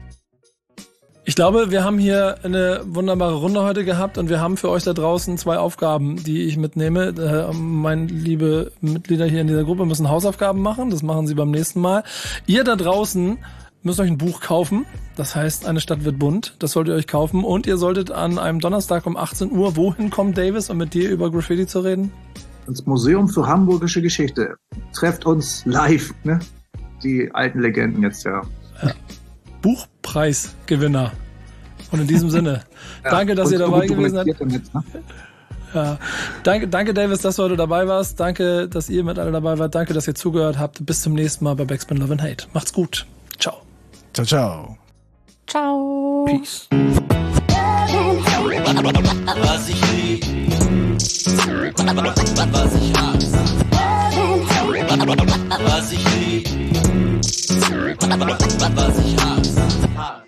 Ich glaube, wir haben hier eine wunderbare Runde heute gehabt und wir haben für euch da draußen zwei Aufgaben, die ich mitnehme. Äh, meine liebe Mitglieder hier in dieser Gruppe müssen Hausaufgaben machen, das machen sie beim nächsten Mal. Ihr da draußen müsst euch ein Buch kaufen, das heißt Eine Stadt wird bunt, das solltet ihr euch kaufen und ihr solltet an einem Donnerstag um achtzehn Uhr, wohin kommt Davis, um mit dir über Graffiti zu reden? Ins Museum für Hamburgische Geschichte. Trefft uns live, ne? Die alten Legenden jetzt, ja. ja. Buchpreisgewinner. Und in diesem Sinne, ja, danke, dass ihr dabei gewesen seid. Jetzt, ne? Ja. Danke, danke, Davis, dass du heute dabei warst. Danke, dass ihr mit alle dabei wart. Danke, dass ihr zugehört habt. Bis zum nächsten Mal bei Backspin Love and Hate. Macht's gut. Ciao. Ciao, ciao. Ciao. Peace. Was ich lieb, was ich hasse. Was ich lieb, was ich hasse.